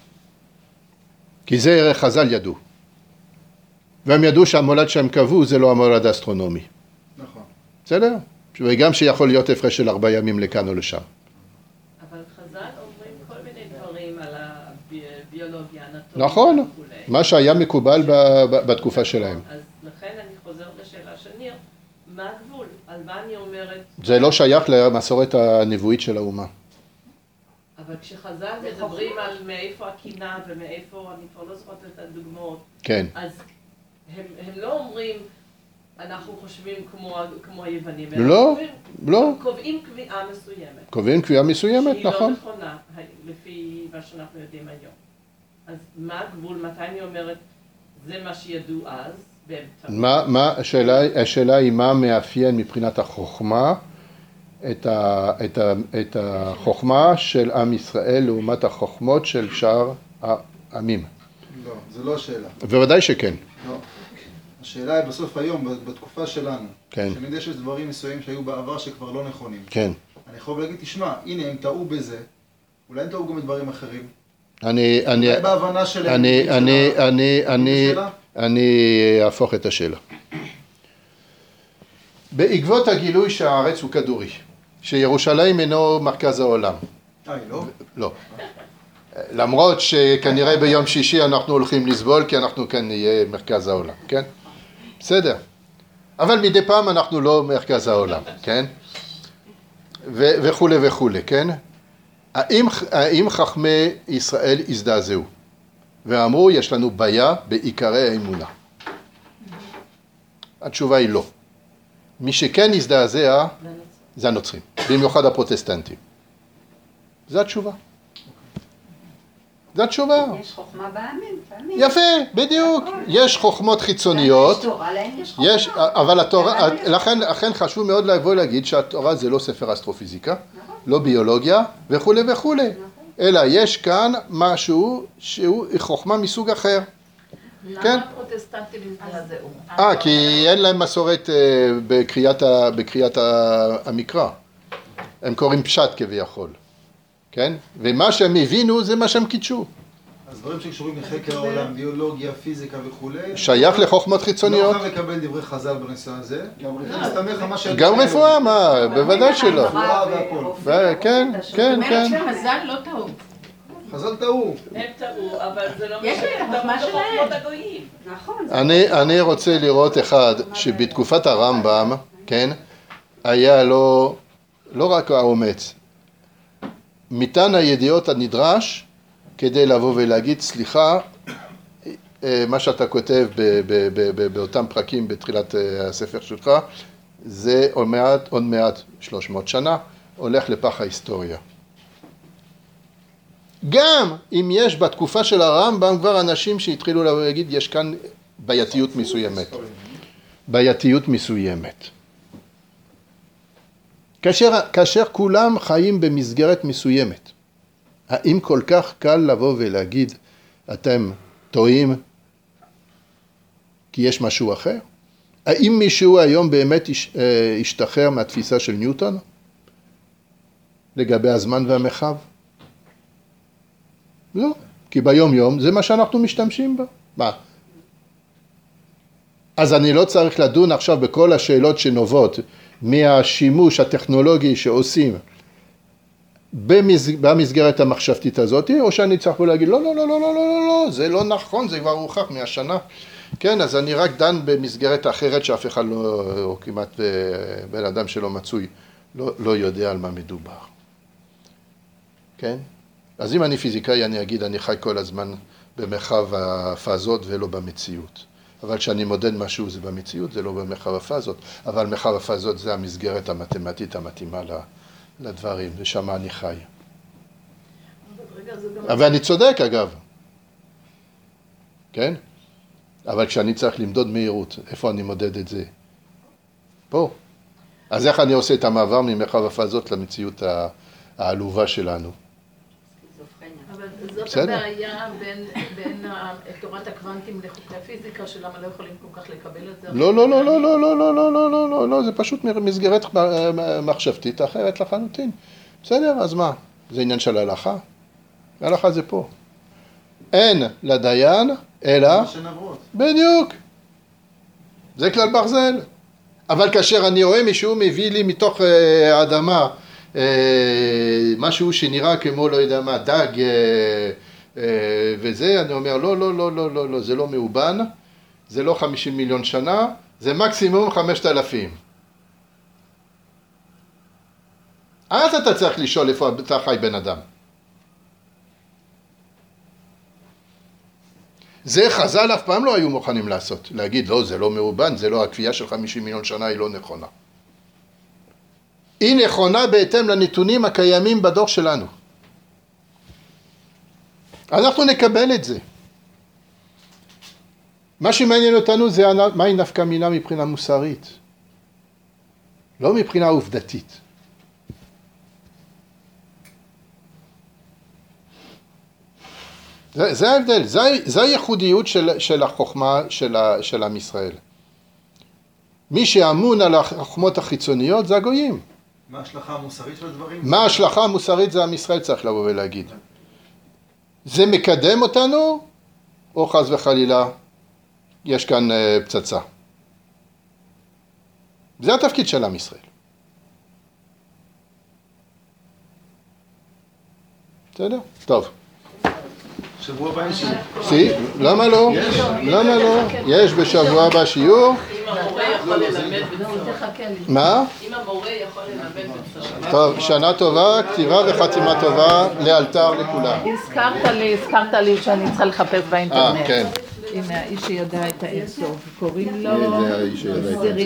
כי זה חז"ל ידעו. והם ידעו שהמולד שהם קבעו זה לא המולד האסטרונומי. נכון. בסדר? וגם שיכול להיות הפרש של 4 ימים לכאן או לשם. אבל חז"ל אומרים כל מיני דברים על הביולוגיה, אנטומיה. נכון, מה שהיה מקובל בתקופה שלהם. אז לכן אני חוזרת לשאלה של ניר, מה הגבול? על מה אני אומרת? זה לא שייך למסורת הנבואית של האומה. אבל כשחז"ל מדברים על מאיפה הקינה ומאיפה, אני כבר לא זוכרת את הדוגמאות. כן. אז הם לא אומרים, אנחנו חושבים כמו היוונים. לא, לא. קובעים קביעה מסוימת. קובעים קביעה מסוימת, נכון. שהיא לא נכונה, לפי מה שאנחנו יודעים היום. אז מה הגבול? מתי אני אומרת, זה מה שידעו אז? השאלה היא מה מאפיין מבחינת החוכמה את החוכמה של עם ישראל לעומת החוכמות של שאר העמים. לא, זה לא השאלה. בוודאי שכן. לא. השאלה היא בסוף היום, בתקופה שלנו. כן. שאני יודע שיש דברים מסוימים שהיו בעבר שכבר לא נכונים. כן. אני יכול להגיד, תשמע, הנה הם טעו בזה, אולי הם טעו גם בדברים אחרים. אולי בהבנה שלהם. אני אהפוך את השאלה. בעקבות הגילוי שהארץ הוא כדורי, שירושלים אינו מרכז העולם. לא? לא. למרות שכנראה ביום שישי אנחנו הולכים לסבול, כי אנחנו כאן נהיה מרכז העולם, כן? בסדר. אבל מדי פעם אנחנו לא מרכז העולם, כן? וכו' וכו', כן? האם חכמי ישראל הזדעזעו? ואמרו, יש לנו בעיה בעיקרי האמונה. התשובה היא לא. מי שכן הזדעזע זה הנוצרים, במיוחד הפרוטסטנטים. זו התשובה. זו התשובה. יש חוכמה בעמים, תאמין. יפה, בדיוק. יש חוכמות חיצוניות. יש תורה, להם יש חוכמה. אבל התורה, לכן חשוב מאוד לבוא להגיד שהתורה זה לא ספר אסטרופיזיקה, לא ביולוגיה וכו' וכו'. אלא יש כאן משהו שהוא חוכמה מסוג אחר. כן? למה הפרוטסטנטים הזדעזעו? כי אין להם מסורת בקריאת המקרא. הם קוראים פשט כביכול. כן? ומה שהם הבינו זה מה שהם קידשו. אז דברים שקשורים לחקר העולם, ביולוגיה, פיזיקה וכולי. שייך לחוכמות חיצוניות. לא חייב לקבל דברי חז"ל בנושא הזה. מסתמך על מה ש... גם רפואה, מה? בוודאי שלא. רפואה והכל. כן, כן, כן. שמזל לא טעות. חז"ל טעו. הם טעו, אבל זה לא יש להם חוכמה שלהם. בחוכמות הגויים. נכון. אני רוצה לראות אחד שבתקופת הרמב"ם, כן, היה לו לא רק האומץ, מטען הידיעות הנדרש כדי לבוא ולהגיד, סליחה, מה שאתה כותב באותם פרקים בתחילת הספר שלך, זה עוד מעט 300 שנה, הולך לפח ההיסטוריה. גם אם יש בתקופה של הרמב"ם כבר אנשים שהתחילו להגיד, יש כאן בעייתיות מסוימת. בעייתיות מסוימת. כאשר כולם חיים במסגרת מסוימת, האם כל כך קל לבוא ולהגיד, אתם טועים כי יש משהו אחר? האם מישהו היום באמת השתחרר מהתפיסה של ניוטון לגבי הזמן והמרחב? לא, כי ביום יום זה מה שאנחנו משתמשים בה. מה? אז אני לא צריך לדון עכשיו בכל השאלות שנובעות מהשימוש הטכנולוגי שעושים במסגרת המחשבתית הזאת, או שאני צריך להגיד, לא, לא, לא, לא, לא, לא, לא, זה לא נכון, זה כבר הוכח מהשנה. כן, אז אני רק דן במסגרת אחרת שאף אחד לא, או כמעט בן אדם שלא מצוי, לא יודע על מה מדובר. כן? אז אם אני פיזיקאי, אני אגיד, אני חי כל הזמן במרחב הפאזות ולא במציאות. אבל כשאני מודד משהו זה במציאות, זה לא במרחב הפאזות, אבל מרחב הפאזות זה המסגרת המתמטית המתאימה לדברים, ושם אני חי. אבל אני צודק אגב, כן? אבל כשאני צריך למדוד מהירות, איפה אני מודד את זה? פה. אז איך אני עושה את המעבר ממרחב הפאזות למציאות העלובה שלנו? אבל זאת הבעיה בין תורת הקוונטים לחוקי הפיזיקה, שלמה לא יכולים כל כך לקבל את זה? לא, לא, לא, לא, לא, לא, לא, לא, לא, לא, לא, לא, זה פשוט מסגרת מחשבתית אחרת לחלוטין. בסדר, אז מה? זה עניין של הלכה? ההלכה זה פה. אין לדיין, אלא... בדיוק. זה כלל ברזל. אבל כאשר אני רואה מישהו מביא לי מתוך האדמה, משהו שנראה כמו לא יודע מה, דג וזה, אני אומר לא, לא, לא, לא, לא, לא, זה לא מאובן, זה לא 50 מיליון שנה, זה מקסימום 5,000. אז אתה צריך לשאול איפה אתה חי בן אדם. זה חז"ל אף פעם לא היו מוכנים לעשות, להגיד לא, זה לא מאובן, זה לא, הקביעה של 50 מיליון שנה היא לא נכונה. היא נכונה בהתאם לנתונים הקיימים בדור שלנו. אנחנו נקבל את זה. מה שמעניין אותנו זה מהי נפקא מינה מבחינה מוסרית, לא מבחינה עובדתית. זה ההבדל, זה הייחודיות של החוכמה של עם ישראל. מי שאמון על החוכמות החיצוניות זה הגויים. מה ההשלכה המוסרית של הדברים? מה ההשלכה המוסרית זה עם ישראל צריך לבוא ולהגיד. זה מקדם אותנו, או חס וחלילה, יש כאן פצצה. זה התפקיד של עם ישראל. בסדר? טוב. שבוע הבא יש... למה לא? למה לא? יש בשבוע הבא שיעור. אם המורה יכול ללמד בצורה. מה? אם המורה יכול ללמד בצורה. טוב, שנה טובה, כתיבה וחתימה טובה, לאלתר לכולם. הזכרת לי שאני צריכה לחפש באינטרנט. כן. הנה האיש שידע את האינסוף, קוראים לו... זה האיש שידע את האינסוף.